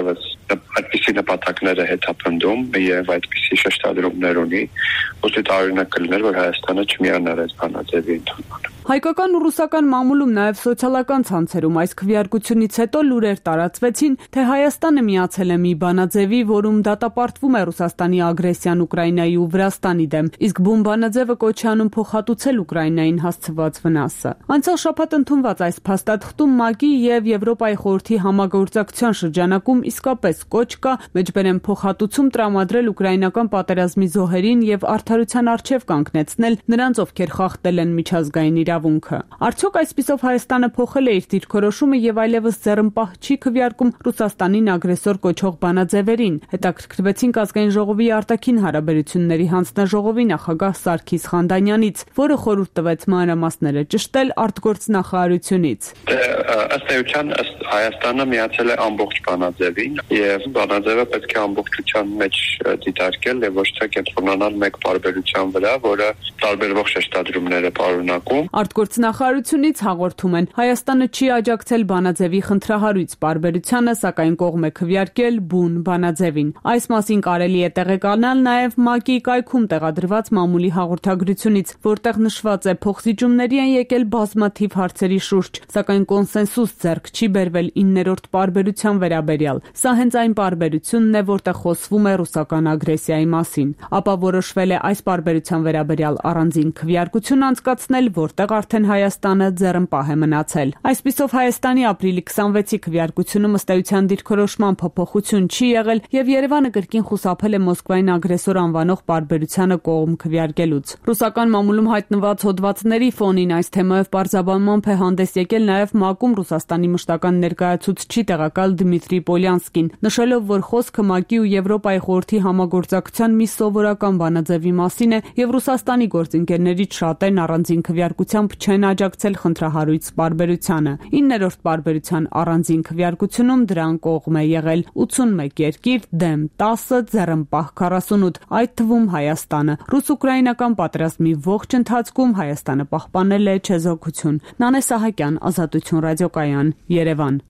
այդպիսի նպատակները հետապնդում եւ այդպիսի շեշտադրումներ ունի, ոսի տարօրինակ կլիներ, որ Հայաստանը չմիանար այս բանաձևի ընդունմանը։ Հայկական ու ռուսական մամուլում նաև սոցիալական ցանցերում այս քվեարկությունից հետո լուրեր տարածվեցին, թե Հայաստանը միացել է մի բանաձևի, որում դատապարտվում է Ռուսաստանի ագրեսիան Ուկրաինայի ու Վրաստանի դեմ, իսկ բուն բանաձևը կոչ է անում փոխհատուցել Ուկրաինային հասցված վնասը։ Անցյալ շաբաթ ընդունված այս փաստաթղթում ՄԱԿ-ի եւ Եվրոպայի խորհրդի համագործակցության շրջանակում իսկապես կոչ կա մեջբերեմ փոխհատուցում տրամադրել ուկրաինական պատերազմի զոհերին եւ արդարության առջեւ կանգնեցնել նրանց, ովքեր խախտել են միջազգային իրավունքը։ Արդյոք այսպիսով Հայաստանը փոխել է իր դիրքորոշումը եւ այլևս ձեռնպահ չի քվեարկում Ռուսաստանին ագրեսոր կոչող բանաձևերին։ Հետաքրքրվեցինք Ազգային ժողովի արտաքին հարաբերությունների հանձնաժողովի նախագահ Սարգիս Խանդանյանից, որը խորհուրդ տվեց մանրամասները ճշտել արտգործնախարարությունից։ Ըստ էության Հայաստանը միացել է ամբողջ բանաձևին եւ բանաձևը պետք է ամբողջության մեջ դիտարկել եւ ոչ թե կենտրոնանալ մեկ տարբերության վրա, որը տարբերվող շեշտադրումներ է պարունակում։ Արտգործնախարարությունից հաղորդում են Հայաստանը չի աջակցել բանաձևի խնդրահարույց պարբերությանը, սակայն կողմ է քվեարկել բուն բանաձևին։ Այս մասին կարելի է տեղեկանալ նաեւ ՄԱԿ-ի կայքում տեղադրված մամուլի հաղորդագրությունից, որտեղ նշված է փոխզիջումների են եկել բազմաթիվ հարցերի շուրջ, սակայն կոնսենսուս ձեռք չի բերվել իններորդ պարբերության վերաբերյալ։ Սա հենց այն պարբերությունն է, որտեղ խոսվում է ռուսական ագրեսիայի մասին։ Ապա որոշվել է այս պարբերության վերաբերյալ առանձին քվեարկություն անցկացնել, որտեղ արդեն Հայաստանը ձեռնպահ է մնացել։ Այսպիսով Հայաստանի ապրիլի քսանվեցի քվեարկությունը ըստ էության դիրքորոշման փոփոխություն չի եղել եւ Երևանը կրկին խուսափել է Մոսկվային ագրեսոր անվանող պարբերությանը կողմ քվեարկելուց։ Ռուսական մամուլում հայտնված հոդվածների ֆոնին այս թեմայով պարզաբանմամբ է հանդես եկել նաեւ ՄԱԿ-ում Ռուսաստանի մշտական ներկայացուցչի տեղակալ Դմիտրի Պոլյանսկին, նշելով, որ խոսքը ՄԱԿ-ի ու Եվրոպայի խորհրդի համագործակցության մի սովորական բանաձևի մասին է եւ Ռուսաստանի գործընկերներից շատերն առանձին քվեարկությամբ չեն աջակցել խնդրահարույց պարբերությանը։ իններորդ պարբերության առանձին քվեարկությունում դրան կողմ է եղել ութսունմեկ երկիր դեմ տասը, ձեռնպահ քառասունութ, այդ թվում Հայաստանը։ Ռուս-ուկրաինական պատերազմի ողջ ընթացքում Հայաստանը պահպանել է չեզոքություն։ Նանե Սահակյան, Ազատություն ռադիոկայան, Երևան։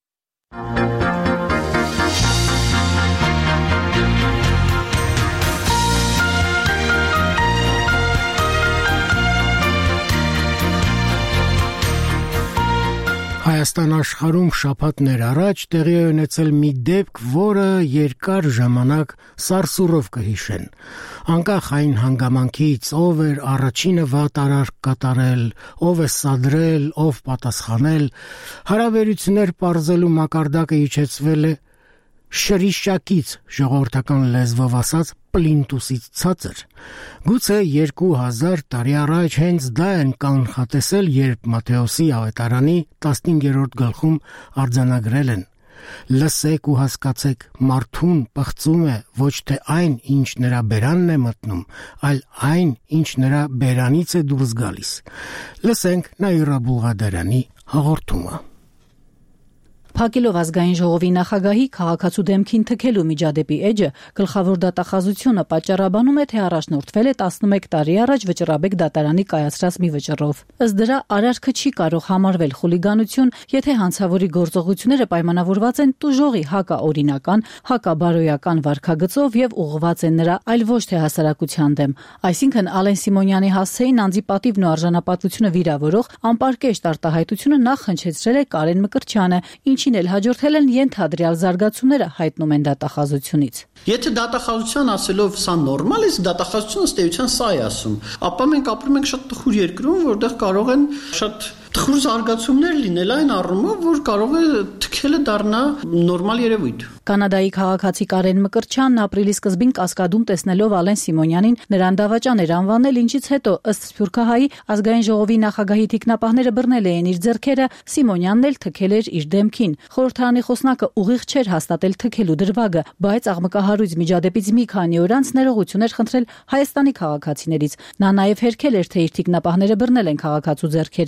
Հայաստան աշխարհում շաբաթներ առաջ տեղի է ունեցել մի դեպք, որը երկար ժամանակ սարսուռով կհիշեն։ Անկախ այն հանգամանքից, ով էր առաջինը վատ արարք կատարել, ով է սադրել, ով պատասխանել, հարաբերություններ պարզելու մակարդակը իջեցվել է շրիշակից, ժողովրդական լեզվով ասած պլինտուսից ցածր։ Գուցե երկու հազար տարի առաջ հենց դա են կանխատեսել, երբ Մատթեոսի ավետարանի տասնհինգերորդ գլխում արձանագրել են. Լսեք ու հասկացեք, մարդուն պղծում է ոչ թե այն, ինչ նրա բերանն է մտնում, այլ այն, ինչ նրա բերանից է դուրս գալիս։ Լսենք Նաիրա Բուլղադարյանի հաղորդումը։ Փակելով ազգային ժողովի նախագահի քաղաքացու դեմքին թքելու միջադեպի էջը, գլխավոր դատախազությունը պատճառաբանում է, թե առաջնորդվել է տասնմեկ տարի առաջ Վճռաբեկ դատարանի կայացրած մի վճռով։ Ըստ դրա, արարքը չի կարող համարվել խուլիգանություն, եթե հանցավորի գործողությունները պայմանավորված են տուժողի հակաօրինական, հակաբարոյական վարքագծով եւ ուղղված են նրա, այլ ոչ թե հասարակության դեմ։ Այսինքն Ալեն Սիմոնյանի հասցեին անձի պատիվն ու արժանապատվությունը վիրավորող անպարկեշտ արտահայտությունը նախ հնչեցրել է Կարեն Մկրտչյանը, ինչին էլ հաջորդել են ենթադրյալ զարգացումները, հայտնում են դատախազությունից։ Եթե դատախազության ասելով սա նորմալ է, դատախազությունը ըստ էության սա է ասում, ապա մենք ապրում ենք շատ տխուր երկրում, որտեղ կարող են շատ տխուր զարգացումներ լինել այն առումով, որ կարող է թքելը դառնա նորմալ երևույթ։ Կանադայի քաղաքացի Կարեն Մկրտչյանն ապրիլի սկզբին Կասկադում տեսնելով Ալեն Սիմոնյանին նրան դավաճան էր անվանել, ինչից հետո ըստ Սփյուռքահայի ազգային ժողովի նախագահի թիկնապահները բռնել էին իր ձեռքերը, Սիմոնյանն էլ թքել էր իր դեմքին։ Խորհրդարանի խոսնակը ուղիղ չէր հաստատել թքելու դրվագը, բայց աղմկահարույց միջադեպից մի քանի օր անց ներողություն էր խնդրել Հայաստանի քաղաքացիներից։ Նա նաև հերքել էր, թե իր թիկնապահները բռնել են քաղաքացու ձեռքերը։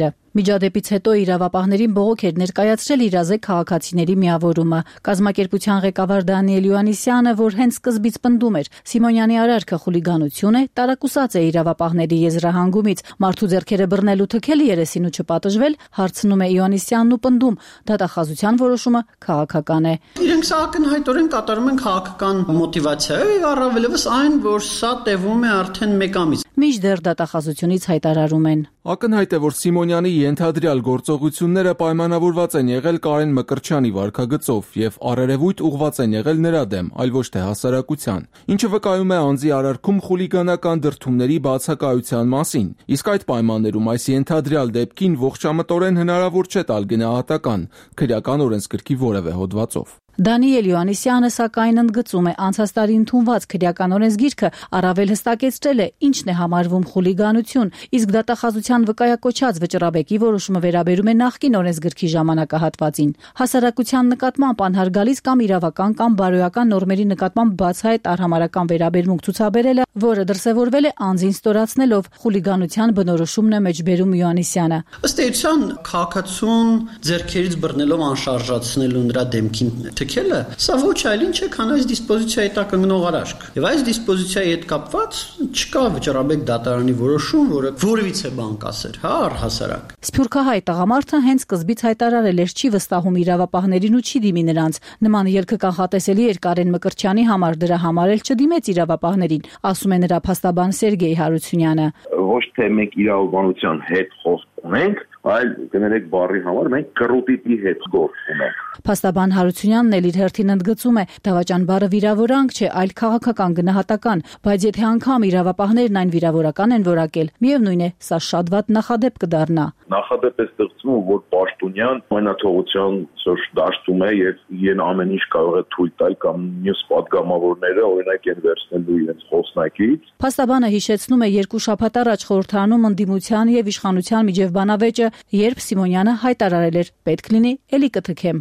Միջադեպից հետո իրավապահներին բողոք էր ներկայացրել իրազեկ քաղաքացիների միավորումը։ Կազմակերպության ղեկավար Դանիել Յոհաննիսյանը, որ հենց սկզբից պնդում էր Սիմոնյանի արարքը խուլիգանություն է, տարակուսած է իրավապահների եզրահանգումից, մարդու ձեռքերը բռնել ու թքել երեսին ու չպատժվել, հարցնում է Յոհաննիսյանն ու պնդում, դատախազության որոշումը քաղաքական է։ Իրենք սա ակնհայտորեն կատարում են քաղաքական մոտիվացիայով եւ առավելևս այն, որ սա տևում է արդեն մեկ ամիս։ Մինչդեռ դատախազությունից հայտարարում են. Ակնհայտ է, որ Սիմոնյանի ենթադրյալ գործողությունները պայմանավորված են եղել Կարեն Մկրտչյանի վարքագծով եւ առերևույթ ուղղված են եղել նրա դեմ, այլ ոչ թե հասարակության, ինչը վկայում է անձի արարքում խուլիգանական դրդումների բացակայության մասին։ Իսկ այդ պայմաններում այս ենթադրյալ դեպքին ողջամտորեն հնարավոր չէ տալ գնահատական քրեական օրենսգրքի որևէ հոդվածով։ Դանիել Յոհաննիսյանը սակայն ընդգծում է, անցած տարի ընդունված քրեական օրենսգիրքը առավել հստակեցրել է ինչն է համարվում խուլիգանություն, իսկ դատախազության վկայակոչած վճռաբեկի որոշումը վերաբերում է նախկին օրենսգրքի ժամանակահատվածին։ Հասարակության նկատմամբ անհարգալից կամ իրավական կամ բարոյական նորմերի նկատմամբ բացահայտ արհամարհական վերաբերմունք ցուցաբերելը, որը դրսևորվել է անձին ստորացնելով, խուլիգանության բնորոշումն է մեջբերում Յոհաննիսյանը։ Ըստ էության քաղաքացուն ձեռքերից բռնելով անշարժացնելու նրա դեմքին թքելը, սա ոչ այլ ինչ է, քան այս դիսպոզիցիայի տակ ընկնող արարք։ Եվ այս դիսպոզիցիայի հետ կապված չկա վճռաբեկ դատարանի որոշում, որը որևիցե բան կասեր, հա, առհասարակ։ Սփյուռքահայ տղամարդը հենց սկզբից հայտարարել էր, չի վստահում իրավապահներին ու չի դիմի նրանց։ Նման ելքը կանխատեսելի էր Կարեն Մկրտչյանի համար, դրա համար էլ չդիմեց իրավապահներին, ասում է նրա փաստաբան Սերգեյ Հարությունյանը։ Ոչ թե մենք իրավաբանության հետ խոսք ունենք, այլ կներեք բառի համար մենք կռուտիտի հետ գործ ունենք։ Փաստաբան Հարությունյանն էլ իր հերթին ընդգծում է, դավաճան բառը վիրավորանք չէ, այլ քաղաքական գնահատական, բայց եթե անգամ իրավապահներն այն վիրավորական են որակել, միևնույն է, սա շատ վատ նախադեպ կդառնա։ Նախադեպ է ստեղծվում, որ պաշտոնյան մենաթողության սոր դաշտում է եւ իրեն ամեն ինչ կարող է թույլ տալ կամ մյուս падգամավորները օրինակ են վերցնելու իրենց խոսնակից։ Փաստաբանը հիշեցնում է երկու շաբաթ առաջ խորհրդարանում ընդդիմության եւ իշխանության միջև բանավեճը, երբ Սիմոնյանը հայտարարել էր. պետք լինի էլի կթքեմ։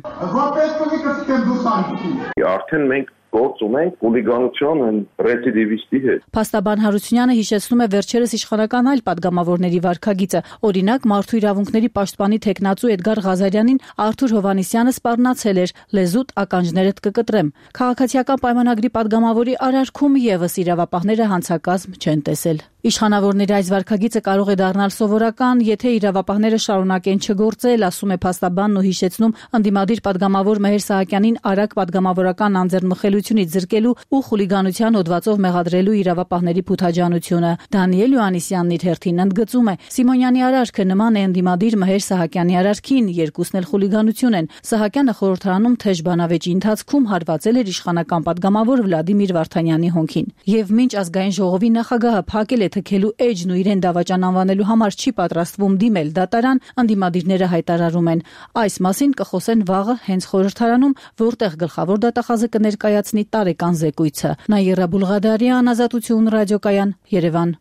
Արդեն մենք գործ ունենք խուլիգանության ռեցիդիվիստի հետ։ Փաստաբան Հարությունյանը հիշեցնում է վերջերս իշխանական այլ падգամավորների վարքագիծը։ Օրինակ, մարդու իրավունքների պաշտպանի թեկնածու Էդգար Ղազարյանին Արթուր Հովհաննիսյանը սպառնացել էր. լեզուտ ականջներդ կկտրեմ։ Քաղաքացիական պայմանագրի падգամավորի արարքում եւս իրավապահները հանցակազմ չեն տեսել։ Իշխանավորների այս վարքագիծը կարող է դառնալ սովորական, եթե իրավապահները շարունակեն չգործել, ասում է փաստաբանն ու հիշեցնում ընդդիմադիր падգամավոր Մեհեր Սահակյանին արագ падգամավորական անձեռնմխելությունից զրկելու ու խուլիգանության հոդվածով մեղադրելու իրավապահների փութաջանությունը։ Դանիել Յոհաննիսյանն իր հերթին ընդգծում է. Սիմոնյանի արարքը նման է ընդդիմադիր Մեհեր Սահակյանի արարքին, երկուսն էլ խուլիգանություն են։ Սահակյանը խորհրդարանում թեժ բանավեճի ընթացքում հարվածել էր իշխանական падգամավոր Վլադիմիր Վարդանյանի հոնքին։ Եվ մինչ ազգային ժողովի նախագահը փակել է թքելու էջն ու իրեն դավաճան անվանելու համար չի պատրաստվում դիմել դատարան, ընդդիմադիրները հայտարարում են. այս մասին կխոսեն վաղը հենց խորհրդարանում, որտեղ գլխավոր դատախազը կներկայացնի տարեկան զեկույցը։ Նաիրա Բուլղադարյան, Ազատություն ռադիոկայան, Երևան։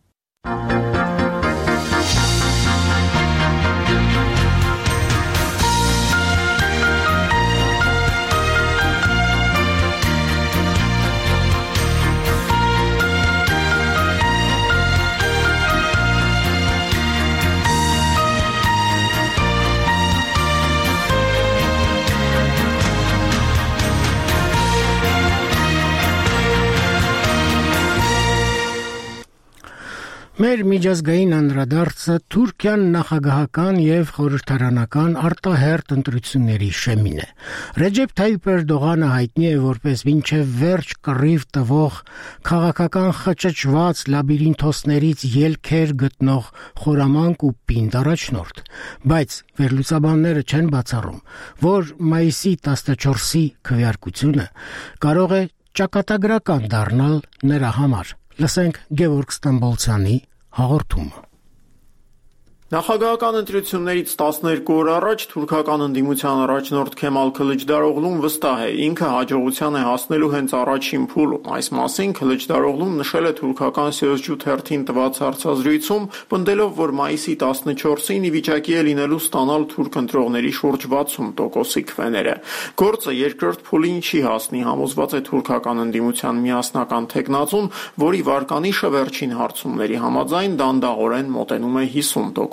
Մեր միջազգային անդրադարձը Թուրքիան նախագահական եւ խորհրդարանական արտահերթ ընտրությունների շեմին է։ Ռեջեփ Թայիփ Էրդողանը հայտնի է որպես մինչև վերջ կռիվ տվող քաղաքական խճճված լաբիրինթոսներից ելքեր գտնող խորամանկ ու պինդ առաջնորդ, բայց վերլուծաբանները չեն բացառում, որ մայիսի տասնչորսի քվեարկությունը կարող է ճակատագրական դառնալ նրա համար։ Լսենք Գևորգ Ստամբոլցյանի հաղորդումը։ Նախագահական ընտրություններից տասներկու օր առաջ թուրքական ընդդիմության առաջնորդ Քեմալ Քılıçdaroğlu'n վստահ է, ինքը հաջողության է հասնելու հենց առաջին փուլում։ Այս մասին Քılıçdaroğlu'n նշել է թուրքական Sözcü թերթին տված հարցազրույցում, պնդելով, որ մայիսի տասնչորսին ի վիճակի է լինելու ստանալ թուրք ընտրողների շուրջ վաթսուն տոկոսի քվեները։ Գործը երկրորդ փուլին չի հասնի, համոզված է թուրքական ընդդիմության միասնական թեկնածուն, որի վարկանիշը վերջին հարցումների համաձայն դանդաղորեն մոտենում է հիսուն տոկոս։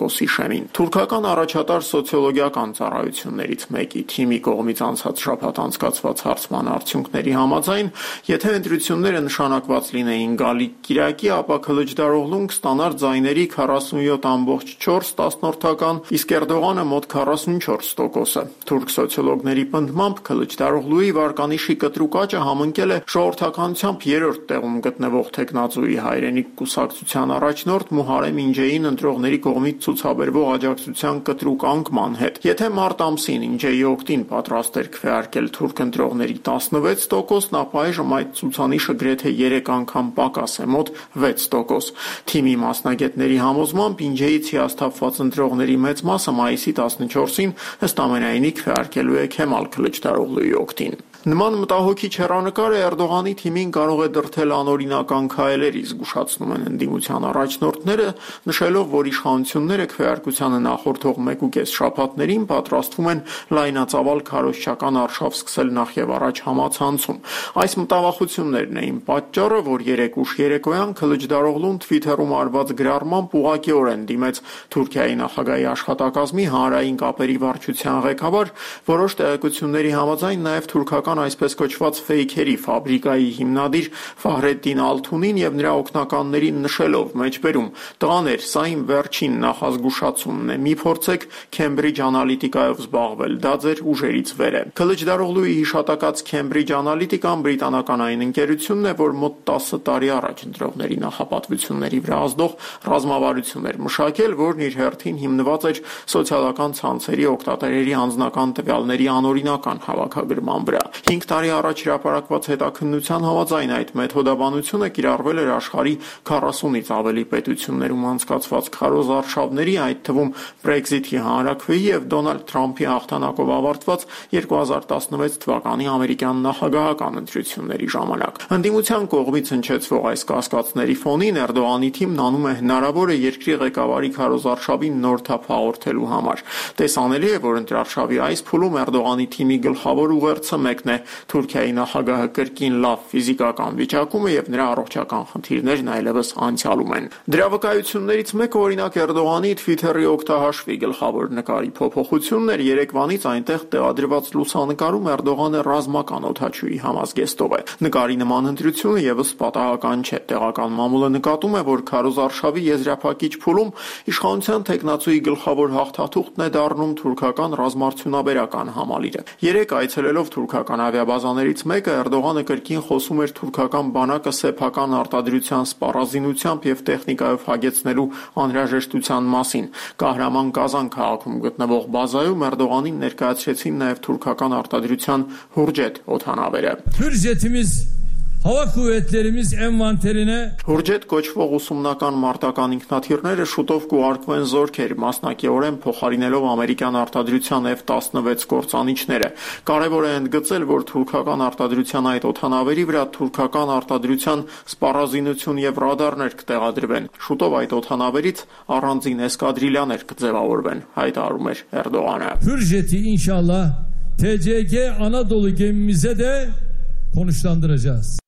Ստոկոսի շեմին։ Թուրքական առաջատար սոցիոլոգիական ծառայություններից մեկի թիմի կողմից անցած շաբաթ անցկացված հարցման արդյունքների համաձայն, եթե ընտրությունները նշանակված լինեին գալիք կիրակի, ապա Քılıçdaroğlu'n կստանար ձայների քառասունյոթ կόμμα չորս տասնորդական, իսկ Էրդողանը մոտ քառասունչորս տոկոսը։ Թուրք սոցիոլոգների պնդմամբ Քılıçdaroğlu'ի վարկանիշի կտրուկ աճը համընկել է ժողովրդականությամբ երրորդ տեղում գտնվող թեկնածուի հայրենիք կուսակցության առաջնորդ Մուհարեմ Ինջեին ընտրողների կողմից ցուցաբերվող աջակցության կտրուկ անկման հետ։ Եթե մարտ ամսին Ինջեի օգտին պատրաստ էր քվեարկել թուրք ընտրողների տասնվեց տոկոսն, ապա այժմ այդ ցուցանիշը գրեթե երեք անգամ պակաս է, մոտ վեց տոկոս։ Թիմի մասնագետների համոզմամբ Ինջեից հիասթափված ընտրողների մեծ մասը մայիսի տասնչորսին ըստ ամենայնի քվեարկելու է Քեմալ Քılıçdaroğlu'ի օգտին։ Նման մտահոգիչ հեռանկարը Էրդողանի թիմին կարող է դրդել անօրինական քայլերի, զգուշացնում են ընդդիմության առաջնորդները, նշելով, որ իշխանությունները քվեարկությանը նախորդող մեկուկես շաբաթներին պատրաստվում են լայնածավալ քարոզչական արշավ սկսել նախևառաջ համացանցում։ Այս մտավախություններն էին պատճառը, որ երեկ ուշ երեկոյան Քılıçdaroğlu'ն Twitter-ում արված գրառմամբ ուղղակիորեն դիմեց Թուրքիայի նախագահի աշխատակազմի հանրային կապերի վարչության ղեկավար, որոշ տեղեկությունների համաձայն նաև թուրքական այսպես կոչված ֆեյքերի ֆաբրիկայի հիմնադիր Ֆահրեդդին Ալթունին եւ նրա օգնականներին նշելով մեջբերում. «Տղաներ, սա իմ վերջին նախազգուշացումն է, մի փորձեք Cambridge Analytica-ով զբաղվել, դա ձեր ուժերից վեր է»։ Քılıçdaroğlu'ի հիշատակած Cambridge Analytica-ն բրիտանական այն ընկերությունն է, որ մոտ տասը տարի առաջ ընտրողների նախապատվությունների վրա ազդող ռազմավարություն էր մշակել, որն իր հերթին հիմնված էր սոցիալական ցանցերի օգտատերերի անձնական տվյալների անօրինական հավաքագրման վրա։ Հինգ տարի առաջ հրապարակված հետաքննության համաձայն այդ մեթոդաբանությունը կիրառվել էր աշխարհի քառասունից ավելի պետություններում անցկացված քարոզ արշավների, այդ թվում Brexit-ի հանրաքվեի եւ Դոնալդ Թրամփի հաղթանակով ավարտված երկու հազար տասնվեց թվականի ամերիկյան նախագահական ընտրությունների ժամանակ։ Ընդդիմության կողմից հնչեցվող այս կասկածների ֆոնին Էրդողանի թիմն անում է հնարավորը երկրի ղեկավարի քարոզարշավին նոր թափ հաղորդելու համար։ Տեսանելի է, որ ընտրարշավի այս փուլում Էրդողանի թիմի գլխավոր ուղերձը մեկն է. Թուրքիայի նախագահը կրկին լավ ֆիզիկական վիճակում է եւ նրա առողջական խնդիրներն այլևս անցյալում են։ Դրա վկայություններից մեկը օրինակ Էրդողանի Twitter-ի օգտահաշվի գլխավոր նկարի փոփոխությունն էր։ Երեկվանից այնտեղ տեղադրված լուսանկարում Էրդողանը ռազմական օդաչուի համազգեստով է։ Նկարի նման ընտրությունը եւս պատահական չէ։ Տեղական մամուլը նկատում է, որ քարոզարշավի եզրափակիչ փուլում իշխանության տեխնացուի գլխավոր հաղթաթուղթն է դառնում թուրքական ռազմարդյունաբերական համալիրը։ Երեք այցելելով թուրքական ավիաբազաներից մեկը Էրդողանը կրկին խոսում էր թուրքական բանակը սեփական արտադրության սպառազինությամբ եւ տեխնիկայով հագեցնելու անհրաժեշտության մասին։ Կահրաման Կազան քաղաքում գտնվող բազայում Էրդողանին ներկայացրեցին նաեւ թուրքական արտադրության Հուրջետ օդանավերը։ Hürjetimiz Hava kuvvetlerimiz envanterine Հուրջետ կոչվող ուսումնական մարտական ինքնաթիռները շուտով կուղարկվեն զորքեր, մասնակիորեն փոխարինելով ամերիկյան արտադրության F տասնվեց կործանիչները։ Կարևոր է ընդգծել, որ թուրքական արտադրության այդ օդանավերի վրա թուրքական արտադրության սպառազինություն եւ ռադարներ կտեղադրվեն։ Շուտով այդ օդանավերից առանձին էսկադրիլյաներ կձևավորվեն, հայտարարում էր Էրդողանը։ Hürjet'i inşallah T C G Anadolu gemimize de konuşlandıracağız.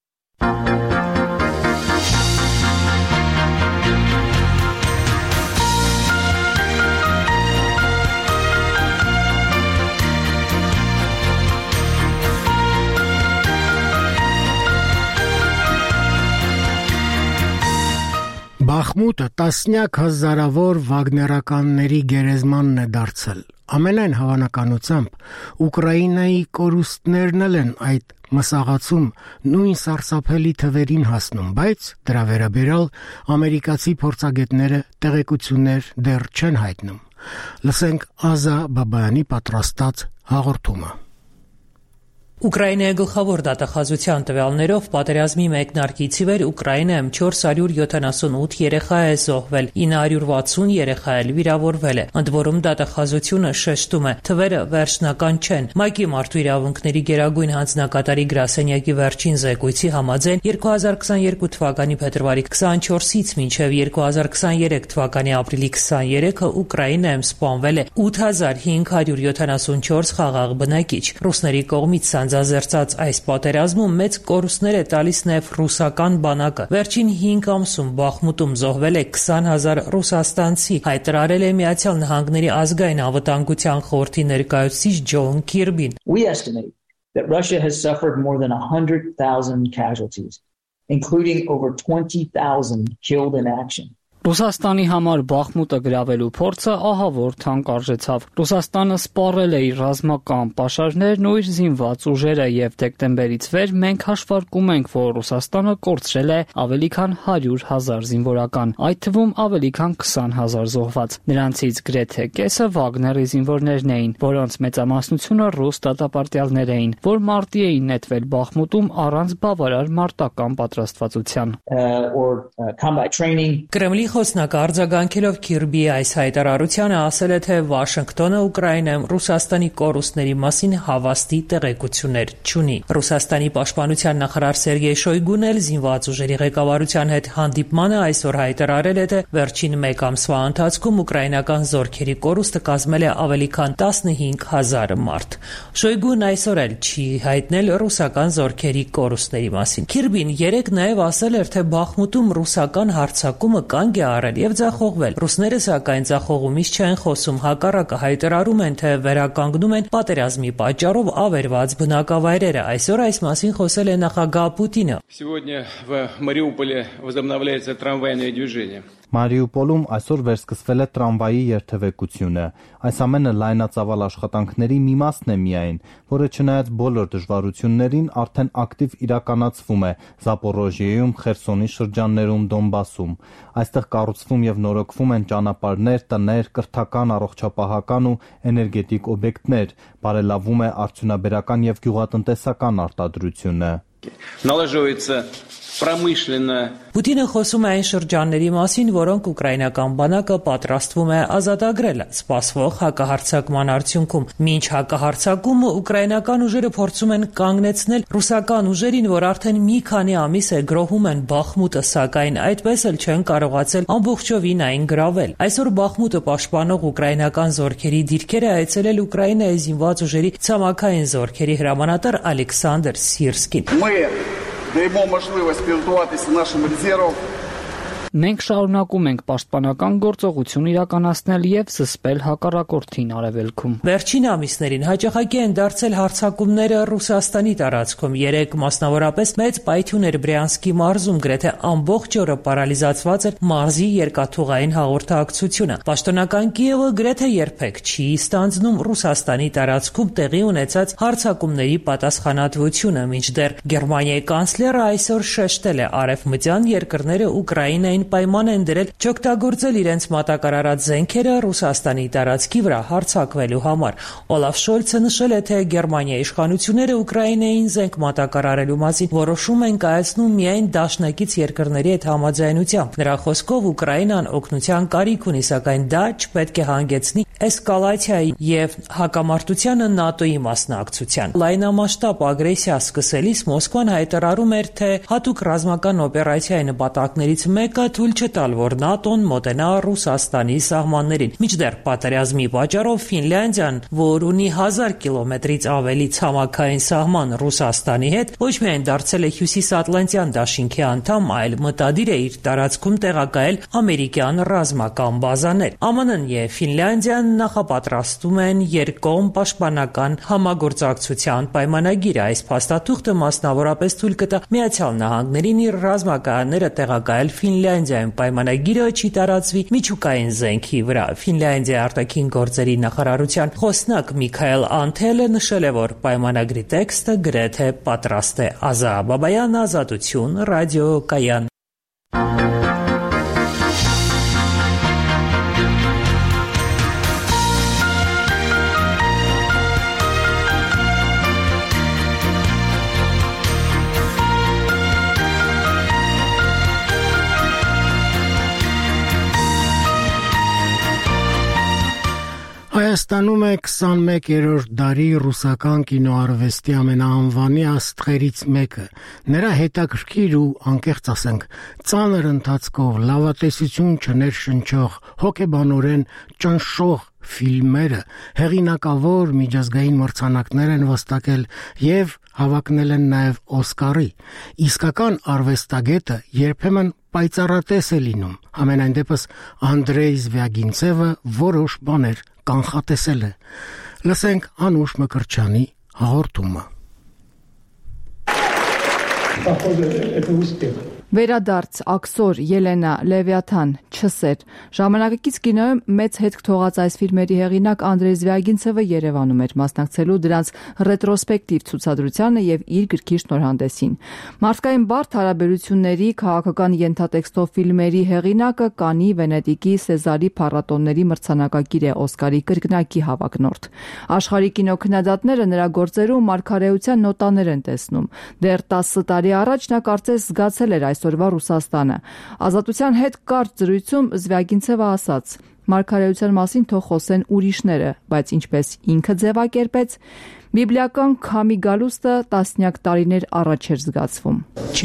Բախմուտը տասնյակ հազարավոր վագներականների գերեզմանն է դարձել։ Ամենայն հավանականությամբ Ուկրաինայի կորուստներն էլ են այդ մսաղացում նույն սարսափելի թվերին հասնում, բայց դրա վերաբերյալ ամերիկացի փորձագետները տեղեկություններ դեռ չեն հայտնում։ Լսենք Ազա Բաբայանի պատրաստած հաղորդումը։ Ուկրաինայի գլխավոր դատախազության տվյալներով պատերազմի մեկնարկից ի վեր Ուկրաինայում չորս հարյուր յոթանասունութ երեխա է զոհվել, ինը հարյուր վաթսուն երեխա էլ վիրավորվել է։ Ընդ որում դատախազությունը շեշտում է, թվերը վերջնական չեն։ ՄԱԿ-ի մարդու իրավունքների գերագույն հանձնակատարի գրասենյակի վերջին զեկույցի համաձայն երկու հազար քսաներկու թվականի փետրվարի քսանչորսից մինչև երկու հազար քսաներեք թվականի ապրիլի քսաներեքը Ուկրաինայում սպանվել է ութ հազար հինգ հարյուր յոթանասունչորս խաղաղ բնակիչ։ Ռուսների կողմից Անձազերծած այս պատերազմում մեծ կորուստներ է տալիս նաև ռուսական բանակը։ Վերջին հինգ ամսում Բախմուտում զոհվել է քսան հազար ռուսաստանցի, հայտարարել է Միացյալ Նահանգների ազգային անվտանգության խորհրդի ներկայացուցիչ Ջոն Քիրբին։ We estimate that Russia has suffered more than one hundred thousand casualties, including over twenty thousand killed in action. Ռուսաստանի համար Բախմուտը գրավելու փորձը ահավոր թանկ արժեցավ։ Ռուսաստանը սպառել է իր ռազմական պաշարներն ու իր զինված ուժերը եւ դեկտեմբերից վեր մենք հաշվարկում ենք, որ Ռուսաստանը կորցրել է ավելի քան հարյուր հազար զինվորական, այդ թվում ավելի քան քսան հազար զոհված։ Նրանցից գրեթե կեսը Վագների զինվորներն էին, որոնց մեծամասնությունը ռուս դատապարտյալներ էին, որ մարտի էին նետվել Բախմուտում առանց բավարար մարտական պատրաստվածության։ Կրեմլի խոսնակը արձագանքելով Քիրբիի այս հայտարարությանը ասել է, թե Վաշինգտոնը Ուկրաինայում Ռուսաստանի կորուստների մասին հավաստի տեղեկություններ չունի։ Ռուսաստանի պաշտպանության նախարար Սերգեյ Շոյգուն էլ զինված ուժերի ղեկավարության հետ հանդիպմանը այսօր հայտարարել է, թե վերջին մեկ ամսվա ընթացքում ուկրաինական զորքերի կորուստը կազմել է ավելի քան տասնհինգ հազար մարդ։ Շոյգուն այսօր էլ չի հայտնել ռուսական զորքերի կորուստների մասին։ Քիրբին երեկ նաև ասել էր, թե Բախմուտում ռուսական հարձակումը կանգ է արել եւ ձախողվել։ Ռուսները սակայն ձախողումից չեն խոսում, հակառակը հայտարարում են, թե վերականգնում են պատերազմի պատճառով ավերված բնակավայրերը։ Այսօր այս մասին խոսել է նախագահ Պուտինը։ Сегодня в Мариуполе возобновляется трамвайное движение. Մարիուպոլում այսօր վերսկսվել է տրամվայի երթևեկությունը։ Այս ամենը լայնածավալ աշխատանքների մի մասն է միայն, որը չնայած բոլոր դժվարություններին արդեն ակտիվ իրականացվում է Զապորոժիեում, Խերսոնի շրջաններում, Դոնբասում։ Այստեղ կառուցվում եւ նորոգվում են ճանապարհներ, տներ, կրթական, առողջապահական ու էներգետիկ օբյեկտներ, բարելավում է արդյունաբերական եւ գյուղատնտեսական արտադրությունը։ Налаживается промышленная. Պուտինը խոսում է այն շրջանների մասին, որոնք ուկրաինական բանակը պատրաստվում է ազատագրել սպասվող հակահարձակման արդյունքում։ Մինչ հակահարձակումը ուկրաինական ուժերը փորձում են կանգնեցնել ռուսական ուժերին, որ արդեն մի քանի ամիս է գրոհում են Բախմուտը, սակայն այդպես էլ չեն կարողացել ամբողջովին այն գրավել։ Այսօր Բախմուտը պաշտպանող ուկրաինական զորքերի դիրքերը այցելել Ուկրաինայի զինված ուժերի ցամաքային զորքերի հրամանատար Ալեքսանդր Սիրսկին։ Даємо можливість підготуватися нашим резервам. Մենք շարունակում ենք պաշտպանական գործողություն իրականացնել եւ զսպել հակառակորդին արևելքում։ Վերջին ամիսներին հաճախակի են դարձել հարձակումները Ռուսաստանի տարածքում։ Երեք մասնավորապես մեծ պայթյուն էր Բրյանսկի մարզում, գրեթե ամբողջ օրը պարալիզացված էր մարզի երկաթուղային հաղորդակցությունը։ Պաշտոնական Կիևը գրեթե երբեք չի ստանձնում Ռուսաստանի տարածքում տեղի ունեցած հարձակումների պատասխանատվությունը, մինչդեռ Գերմանիայի կանցլերը այսօր շեշտել է արևմտյան երկրները Ուկրաինային պայման են դրել չօգտագործել իրենց մատակարարած զենքերը Ռուսաստանի տարածքի վրա հարձակվելու համար։ Օլաֆ Շոլցը նշել է, թե Գերմանիայի իշխանությունները Ուկրաինային զենք մատակարարելու մասին որոշում են կայացնում միայն դաշնակից երկրների հետ համաձայնությամբ։ Նրա խոսքով Ուկրաինան օգնության կարիք ունի, սակայն դա չպետք է հանգեցնի էսկալացիայի եւ հակամարտությանը ՆԱՏՕ-ի մասնակցության։ Լայնամասշտաբ ագրեսիա սկսելիս Մոսկվան հայտարարում էր, թե հատուկ ռազմական օպերացիայի նպատակներից մեկը թույլ չտալ, որ ՆԱՏՕ-ն մոտենա Ռուսաստանի սահմաններին։ Մինչդեռ պատերազմի պատճառով Ֆինլանդիան, որ ունի հազար կիլոմետրից ավելի ցամաքային սահման Ռուսաստանի հետ, ոչ միայն դարձել է Հյուսիսատլանտյան դաշինքի անդամ, այլ մտադիր է իր տարածքում տեղակայել ամերիկյան ռազմական բազաներ։ ԱՄՆ-ն եւ Ֆինլանդիան նախապատրաստում են երկկողմ պաշտպանական համագործակցության պայմանագիր։ Այս փաստաթուղթը մասնավորապես թույլ կտա Միացյալ Նահանգներին իր ռազմակայանները տեղակայել Ֆինլանդիայում։ Պայմանագիրը չի տարածվի միջուկային զենքի վրա։ Ֆինլանդիայի արտաքին գործերի նախարարության խոսնակ Միքայել Անթելը նշել է, որ պայմանագրի տեքստը գրեթե պատրաստ է։ Ազա Բաբայան, Ազատություն, ռադիոկայան։ Հայաստանում է քսանմեկերորդ դարի ռուսական կինոարվեստի ամենաանվանի աստղերից մեկը։ Նրա հետաքրքիր ու անկեղծ ասենք ծանր ընթացքով լավատեսություն չներշնչող հոգեբանորեն ճնշող ֆիլմերը հեղինակավոր միջազգային մրցանակներ են վաստակել եւ հավակնել են նաեւ Օսկարի։ Իսկական արվեստագետը երբեմն պայծառատես է լինում։ Ամենայն դեպս Անդրեյ Զվյագինցևը որոշ բաներ կանխատեսել է։ Լսենք Անուշ Մկրտչյանի հաղորդումը։ Վերադարձ, Աքսոր, Ելենա, Լևիաթան, Չսեր։ Ժամանակակից կինոյում մեծ հետք թողած այս ֆիլմերի հեղինակ Անդրեյ Զվյագինցևը Երևանում էր մասնակցելու դրանց ռետրոսպեկտիվ ցուցադրությանը եւ իր գրքի շնորհանդեսին։ Մարդկային բարդ հարաբերությունների քաղաքական ենթատեքստով ֆիլմերի հեղինակը Կանի, Վենետիկի, Սեզարի փառատոնների մրցանակակիր է, Օսկարի կրկնակի հավակնորդ։ Աշխարհի կինոքննադատները նրա գործերում մարգարեության նոտաներ են տեսնում։ Դեռ տասը տարի առաջ նա կարծես զգացել էր այսօրվա Ռուսաստանը։ Ազատության հետ կարճ զրույցում Զվյագինցևը ասաց. «Մարգարեության մասին թող խոսեն ուրիշները, բայց ինչպես ինքը ձևակերպեց, բիբլիական քամի գալուստը տասնյակ տարիներ առաջ էր զգացվում»։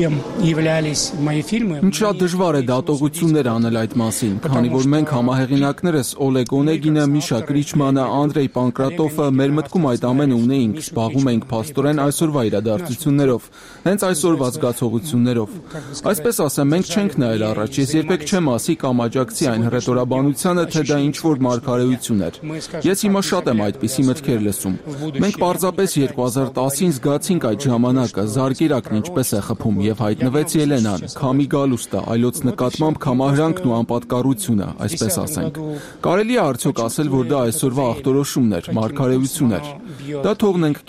Ինչ շատ դժվար է դատողություններ անել այդ մասին, քանի որ մենք համահեղինակներս Օլեգ Օնեգինը, Միշա Կրիչմանը, Անդրեյ Պանկրատովը մեր մտքում այդ ամենը ունեինք, զբաղվում էինք փաստորեն այսօրվա իրադարձություններով, հենց այսօրվա զգացողություններով։ Այսպես ասեմ, մենք չենք նայել առաջ, ես երբեք չեմ ասի կամ աջակցի այն հռետորաբանությանը, թե դա ինչ-որ մարգարեություն էր։ Ես հիմա շատ եմ այդպիսի մտքեր լսում։ Մենք պարզապես երկու հազար տասին զգացինք այդ ժամանակը, զարկերակն ինչպես է խփում եւ հայտնվեց Ելենան, քամի գալուստը, այլոց նկատմամբ քամահրանքն ու անպատկառությունը, այսպես ասենք։ Կարելի է արդյոք ասել, որ դա այսօրվա ախտորոշումն էր, մարգարեություն էր։ Դա թողնենք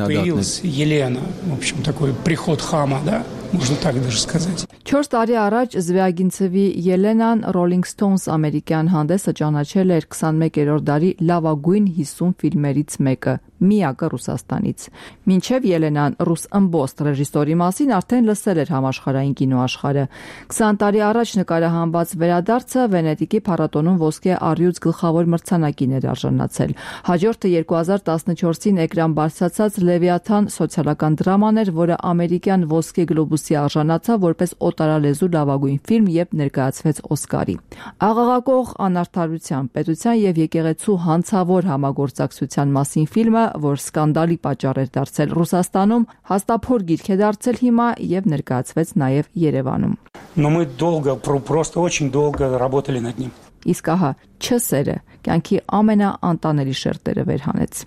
կինոքննադատներին։ Можно так даже сказать. Չորս տարի առաջ Զվյագինցևի Ելենան Rolling Stones ամերիկյան հանդեսը ճանաչել էր քսանմեկերորդ դարի լավագույն հիսուն ֆիլմերից մեկը, միակը Ռուսաստանից։ Մինչև Ելենան ռուս ըմբոստ ռեժիսորի մասին արդեն լսել էր համաշխարհային կինոաշխարհը։ քսան տարի առաջ նկարահանված Վերադարձը Վենետիկի փառատոնում ոսկե առյուծ գլխավոր մրցանակին էր արժանացել։ Հաջորդը երկու հազար տասնչորսին էկրան բարձրացած Լևիաթան սոցիալական դրաման էր, որը ամերիկյան ոսկե գլոբուսի արժանացավ որպես օտարալեզու լավագույն ֆիլմ եւ ներկայացվեց Օսկարի։ Աղաղակող անարդարության, պետության եւ եկեղեցու հանցավոր համագործակցության մասին ֆիլմը, որ սկանդալի պատճառ էր դարձել Ռուսաստանում, հաստափոր գիրք է դարձել հիմա եւ ներկայացվեց նաեւ Երևանում։ Но мы долго, просто очень долго работали над ним. Իսկ ահա Չսերը կյանքի ամենաանտանելի շերտերը վերհանեց։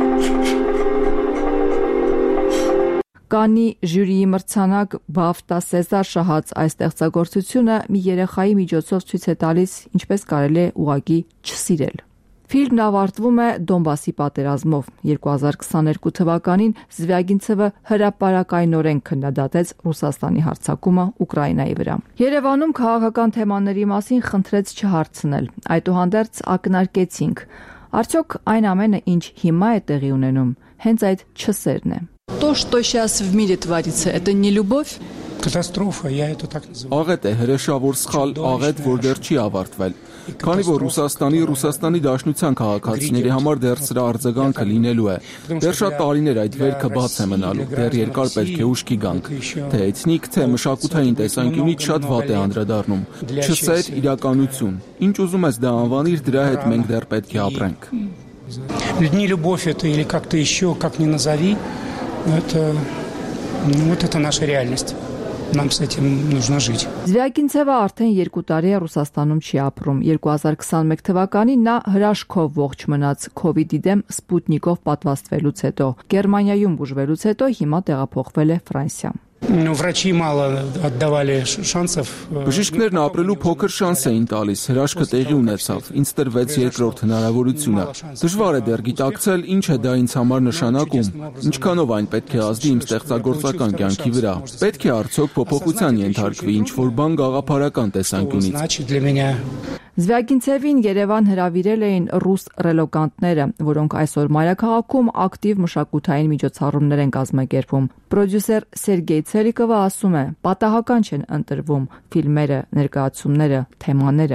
Կանի ժյուրիի մրցանակ Բաֆտա Սեզար շահած այս ստեղծագործությունը մի երեխայի միջոցով ցույց է տալիս, ինչպես կարելի է ուղղակի չսիրել։ Ֆիլմն ավարտվում է Դոնբասի պատերազմով։ երկու հազար քսաներկու թվականին Զվյագինցևը հրապարակայնորեն քննադատեց Ռուսաստանի հարձակումը Ուկրաինայի վրա։ Երևանում քաղաքական թեմաների մասին խնդրեց չհարցնել։ Այդուհանդերձ ակնարկեցինք. արդյոք այն ամենը, ինչ հիմա է տեղի ունենում, հենց այդ Չսերն է։ То, что сейчас в мире творится, это не любовь? Կատաստրոֆա, я это так называю։ Աղետ է, հրեշավոր սխալ աղետ, որ դեռ չի ավարտվել։ Քանի որ Ռուսաստանի, Ռուսաստանի Դաշնության քաղաքացիների համար դեռ սրա արձագանքը լինելու է։ Դեռ շատ տարիներ այդ վերքը բաց է մնալու, դեռ երկար պետք է ուշքի գանք։ Թե էթնիկ, թե մշակութային տեսանկյունից շատ վատ է անդրադառնում։ Չսեր իրականություն։ Ինչ ուզում ես դա անվանիր, դրա հետ մենք դեռ պետք է ապրենք։ Не любовь это или как-то еще, как ни назови, это, ну, вот это наша реальность. Нам с этим нужно жить. Զվյագինցևը արդեն երկու տարի է Ռուսաստանում չի ապրում։ երկու հազար քսանմեկ թվականին նա հրաշքով ողջ մնաց քովիդի դեմ Սպուտնիկով պատվաստվելուց հետո։ Գերմանիայում բուժվելուց հետո հիմա տեղափոխվել է Ֆրանսիա։ Ну, врачи мало отдавали шансов. Բժիշկներն ապրելու փոքր շանս էին տալիս, հրաշքը տեղի ունեցավ, ինձ տրվեց երկրորդ հնարավորությունը։ Դժվար է դեռ գիտակցել, ինչ է դա ինձ համար նշանակում, ինչքանով այն պետք է ազդի իմ ստեղծագործական կյանքի վրա։ Պետք է արդյոք փոփոխության ենթարկվի ինչ-որ բան գաղափարական տեսանկյունից։ Զվյագինցևին Երևան հրավիրել էին ռուս ռելոկանտները, որոնք այսօր մայրաքաղաքում ակտիվ մշակութային միջոցառումներ են կազմակերպում։ Պրոդյուսեր Սերգեյ Ցերիկովը ասում է, պատահական չեն ընտրվում ֆիլմերը, ներկայացումները, թեմաները։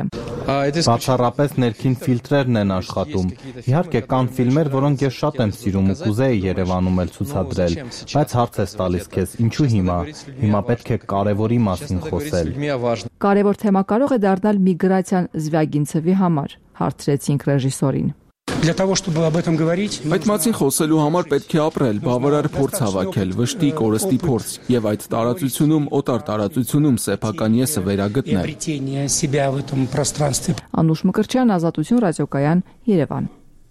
Բացառապես ներքին ֆիլտրերն են աշխատում։ Իհարկե կան ֆիլմեր, որոնք ես շատ եմ սիրում ու կուզեի Երևանում էլ ցուցադրել, բայց հարց ես տալիս քեզ, ինչու հիմա։ Հիմա պետք է կարևորի մասին խոսել։ Կարևոր թեմա կարող է դառնալ միգրացիան Զվյագինցևի համար, հարցրեցինք ռեժիսորին։ Для того, чтобы об этом говорить, այդ մասին խոսելու համար պետք է ապրել, բավարար փորձ հավաքել, վշտի, կորստի փորձ, եւ այդ տարածությունում, օտար տարածությունում սեփական եսը վերագտնել։ Անուշ Մկրտչյան, Ազատություն ռադիոկայան, Երևան։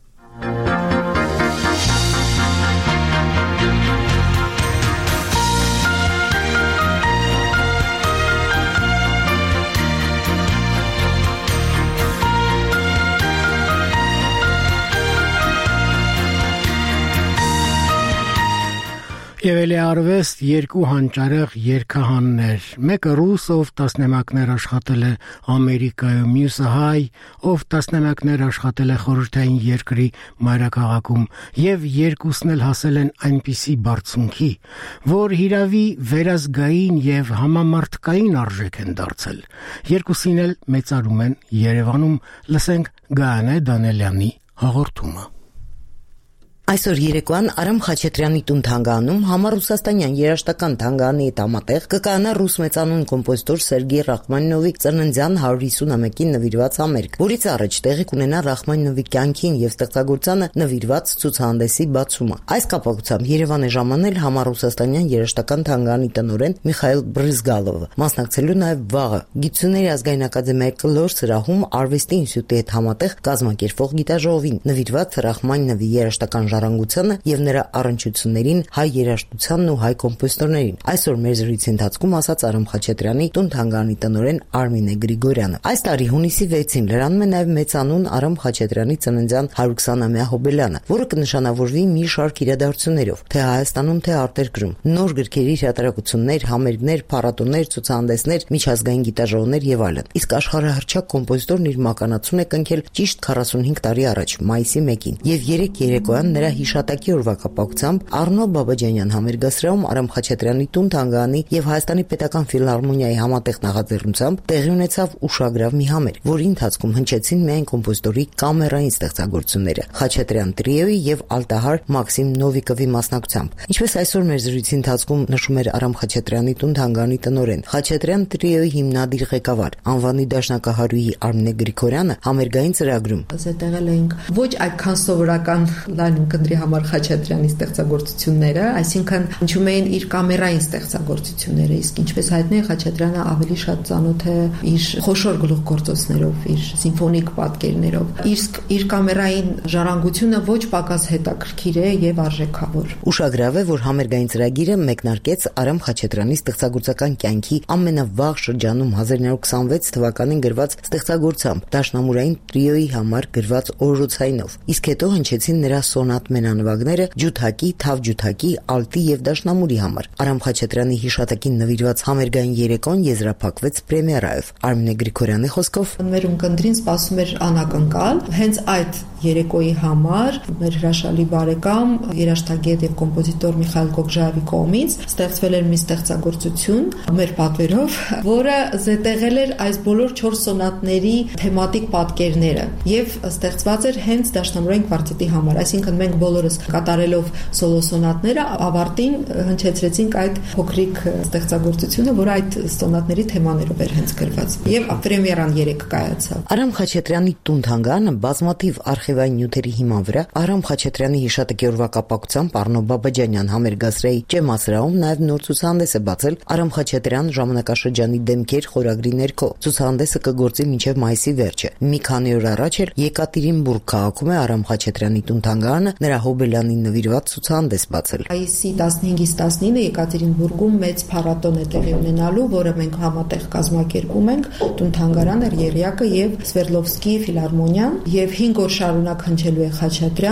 Եվ էլի արվեստ երկու հանճարեղ երգահաններ, մեկը ռուս, ով տասնամյակներ աշխատել է Ամերիկայում, մյուսը հայ, ով տասնամյակներ աշխատել է խորհրդային երկրի մայրաքաղաքում, եւ երկուսն էլ հասել են այնպիսի բարձունքի, որ հիրավի վերազգային եւ համամարտկային արժեք են դարձել։ Երկուսին էլ մեծարում են Երևանում, լսենք Գայանե Դանելյանի հաղորդումը։ Այսօր երեկոյան Արամ Խաչատրյանի տուն թանգարանում համառուսաստանյան երաժշտական թանգարանի հետ համատեղ կկայանա ռուս մեծանուն կոմպոզիտոր Սերգեյ Ռախմանինովի ծննդյան հարյուր հիսունամյակին նվիրված համերգ, որից առաջ տեղի կունենա Ռախմանինովի կյանքին եւ ստեղծագործությանը նվիրված ցուցահանդեսի բացումը։ Այս կապակցությամբ Երևան է ժամանել համառուսաստանյան երաժշտական թանգարանի տնօրեն Միխայել Բրիզգալովը, մասնակցելու նաեւ վաղը Գիտությունների ազգային ակադեմիայի կլոր սրահում արվեստի ինստիտուտի հետ համատեղ կազմակերպվող գիտաժողովին նվիրված Ռախմանինովի երաժշտական ժառանգությանը եւ նրա առնչություններին հայ երաժշտությանն ու հայ կոմպոզիտորներին։ Այսօր մեր զրույցի ընթացքում ասաց Արամ Խաչատրյանի տուն թանգարանի տնօրեն Արմինե Գրիգորյանը։ Այս տարի հունիսի վեցին լրանում է նաեւ մեծանուն Արամ Խաչատրյանի ծննդյան հարյուր վաթսունամյա հոբելյանը, որը կնշանավորվի մի շարք իրադարձություններով, թե Հայաստանում, թե արտերկրում։ Նոր գրքերի հրատարակություններ, համերգներ, փառատոներ, ցուցահանդեսներ, միջազգային գիտաժողովներ եւ այլն։ Իսկ աշխարհահռչակ կոմպոզիտորն իր մականացուն է կնքել ճիշտ քառասունհինգ տարի առաջ, մայիսի մեկին, եւ երեք երեկոյան նրա հիշատակի օրվա կապակցությամբ Արնո Բաբաջանյան համերգասրահում Արամ Խաչատրյանի տուն թանգարանի եւ Հայաստանի պետական ֆիլհարմոնիայի համատեղ նախաձեռնությամբ տեղի ունեցավ ուշագրավ մի համերգ, որի ընթացքում հնչեցին միայն կոմպոզիտորի կամերային ստեղծագործությունները Խաչատրյան տրիոյի եւ ալտահար Մաքսիմ Նովիկովի մասնակցությամբ։ Ինչպես այսօր մեր զրույցի ընթացքում նշում էր Արամ Խաչատրյանի տուն թանգարանի տնօրեն, Խաչատրյան տրիոյի հիմնադիր ղեկավար անվանի դաշնակահարուհի Արմինե Գրիգորյանը համերգային ծրագրում զետեղել էինք ոչ այդքան սովորական լայն կնդրի համար Խաչատրյանի ստեղծագործությունները, այսինքն հնչում էին իր կամերային ստեղծագործությունները, իսկ ինչպես հայտնի է Խաչատրյանը ավելի շատ ծանոթ է իր խոշոր գլուխգործոցներով, իր սիմֆոնիկ պատկերներով։ Իսկ իր կամերային ժառանգությունը ոչ պակաս հետաքրքիր է եւ արժեքավոր։ Ուշագրավ է, որ համերգային ծրագիրը մեկնարկեց Արամ Խաչատրյանի ստեղծագործական կյանքի ամենավաղ շրջանում հազար իննսուն քսանվեց թվականին գրված ստեղծագործությամբ դաշնամուրային տրիոյի համար գրված օրորոցայինով։ Իսկ հետո հնչեցին նրա սոնատ մենանվագները ջութակի, թավջութակի, ալտի եւ դաշնամուրի համար։ Արամ Խաչատրյանի հիշատակին նվիրված համերգային երեկոն եզրափակվեց պրեմիերայով։ Արմինե Գրիգորյանի խոսքով մեր ունկնդրին սպասում էր անակնկալ, հենց այդ երեկոյի համար մեր հրաշալի բարեկամ երաժշտագետ եւ կոմպոզիտոր Միխայել Կոկժայևի կողմից ստեղծվել էր մի ստեղծագործություն մեր պատվերով, որը զետեղել էր այս բոլոր չորս սոնատների թեմատիկ պատկերները եւ ստեղծված էր հենց դաշնամուրային կվարտետի համար, այսինքն մենք բոլորս կատարելով սոլո սոնատները ավարտին հնչեցրեցինք այդ փոքրիկ ստեղծագործությունը, որը այդ սոնատների թեմաներով էր հենց գրված եւ պրեմիերան երեք կայացավ։ Արամ Խաչատրյանի տուն թանգարանը բազմաթիվ արխիվային նյութերի հիման վրա Արամ Խաչատրյանի հիշատակի օրվա կապակցությամբ Արնո Բաբաջանյան համերգասրահի Ճեմասրահում նաեւ նոր ցուցահանդես է բացել Արամ Խաչատրյան ժամանակաշրջանի դեմքեր խորագրի ներքո։ Ցուցահանդեսը կգործի մինչեւ մայիսի վերջը։ Մի քանի օր առաջ էլ Եկատերինբուրգ քաղաքում է Արամ Խաչատրյանի տուն թանգարանը նրա հոբելյանին նվիրված ցուցահանդես բացել։ Մայիսի տասնհինգից տասնինը Եկատերինբուրգում մեծ փառատոն է տեղի ունենալու, որը մենք համատեղ կազմակերպում ենք տուն թանգարանը, Եռյակը եւ Սվերդլովսկի ֆիլհարմոնիան, եւ հինգ օր շարունակ հնչելու է Խաչատրյան,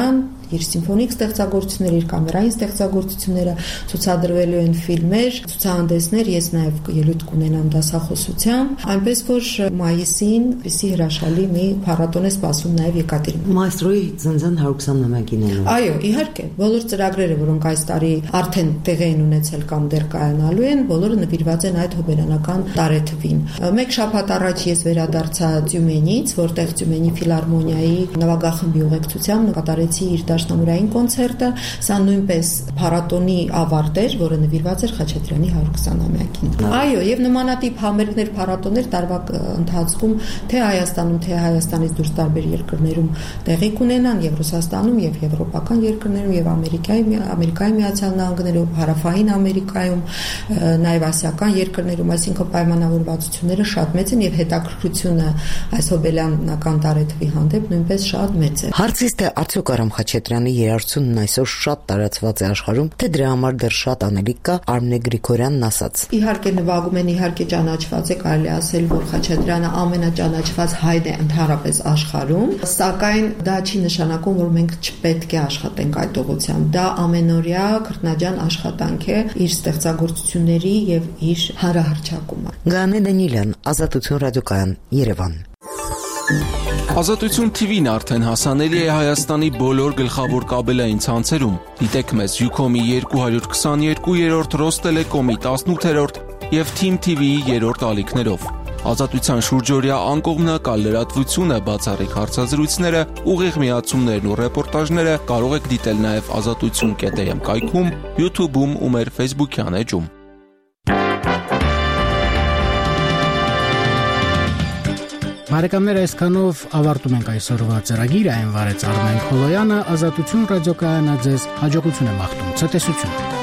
իր սիմֆոնիկ ստեղծագործությունները, իր կամերային ստեղծագործությունները, ցուցադրվելու են ֆիլմեր, ցուցահանդեսներ, ես նաև ելույթ կունենամ դասախոսությամբ, այնպես որ մայիսին էսի հրաշալի մի փառատոն է սպասվում նաև Եկատերինբուրգ։ Մայստրոյի ծննդյան հարյուր ութանամյակին։ Այո, իհարկե, բոլոր ծրագրերը, որոնք այս տարի արդեն տեղի են ունեցել կամ դեռ կայանալու են, բոլորը նվիրված են այդ հոբելյանական տարեթվին։ Մեկ շաբաթ առաջ ես վերադարձա Տյումենից, որտեղ Տյումենի ֆիլհարմոնիայի նվագախմբի ուղեկցությամբ կատարեցի իր դաշնամուրային կոնցերտը, սա նույնպես փառատոնի ավարտ էր, որը նվիրված էր Խաչատրյանի հարյուր ութանամյակին։ Այո, եւ նմանատիպ համերգներ, փառատոներ տարվա ընթացքում թե Հայաստանում, թե Հայաստանից դուրս տարբեր երկրներում տեղի կունենան, եւ Ռուսաստանում, եւ եվրոպական երկրներում, եւ Ամերիկայի Ամերիկայի Միացյալ Նահանգներում, Հարավային Ամերիկայում, նաեւ ասիական երկրներում, այսինքն պայմանավորվածությունները շատ մեծ են եւ հետաքրքրությունը այս հոբելյանական տարեթվի հանդեպ նույնպես շատ մեծ է։ Հարցից թե արդյոք Արամ Խաչատրյանի երաժշտությունն այսօր շատ տարածված է աշխարհում, թե դրա համար դեռ շատ անելիք կա, Արմինե Գրիգորյանն ասաց. Իհարկե նվագում են, իհարկե ճանաչված է, կարելի ասել, որ Խաչատրյանը ամենաճանաչված հայն է ընդհանրապես աշխարհում, սակայն դա չի նշանակում, որ մենք չպետք է աշխատենք այդ ուղղությամբ։ Դա ամենօրյա քրտնաջան աշխատանք է իր ստեղծագործությունների եւ իր հանրահռչակումը։ Գանե Դանիելյան, Ազատություն ռադիոկայան, Երևան։ Ազատություն թի վին արդեն հասանելի է Հայաստանի բոլոր գլխավոր կաբելային ցանցերում։ Դիտեք մեզ Յուքոմի երկու քսաներկու երրորդ, Ռոստելեկոմի տասնութերորդ եւ Թիմ թի վիի երրորդ ալիքներով։ Ազատության շուրջօրյա անկողմնակալ լրատվությունը, բացառիկ հարցազրույցները, ուղիղ միացումներն ու ռեպորտաժները կարող եք դիտել նաև ազատություն կետ էմ կայքում, YouTube-ում ու մեր Facebook-յան էջում։ Բարեկամներ, այսքանով ավարտում ենք այսօրվա ծրագիրը, այն վարեց Արմեն Խոլոյանը, Ազատություն ռադիոկայանը ձեզ հաջողություն է մաղթում, ցտեսություն։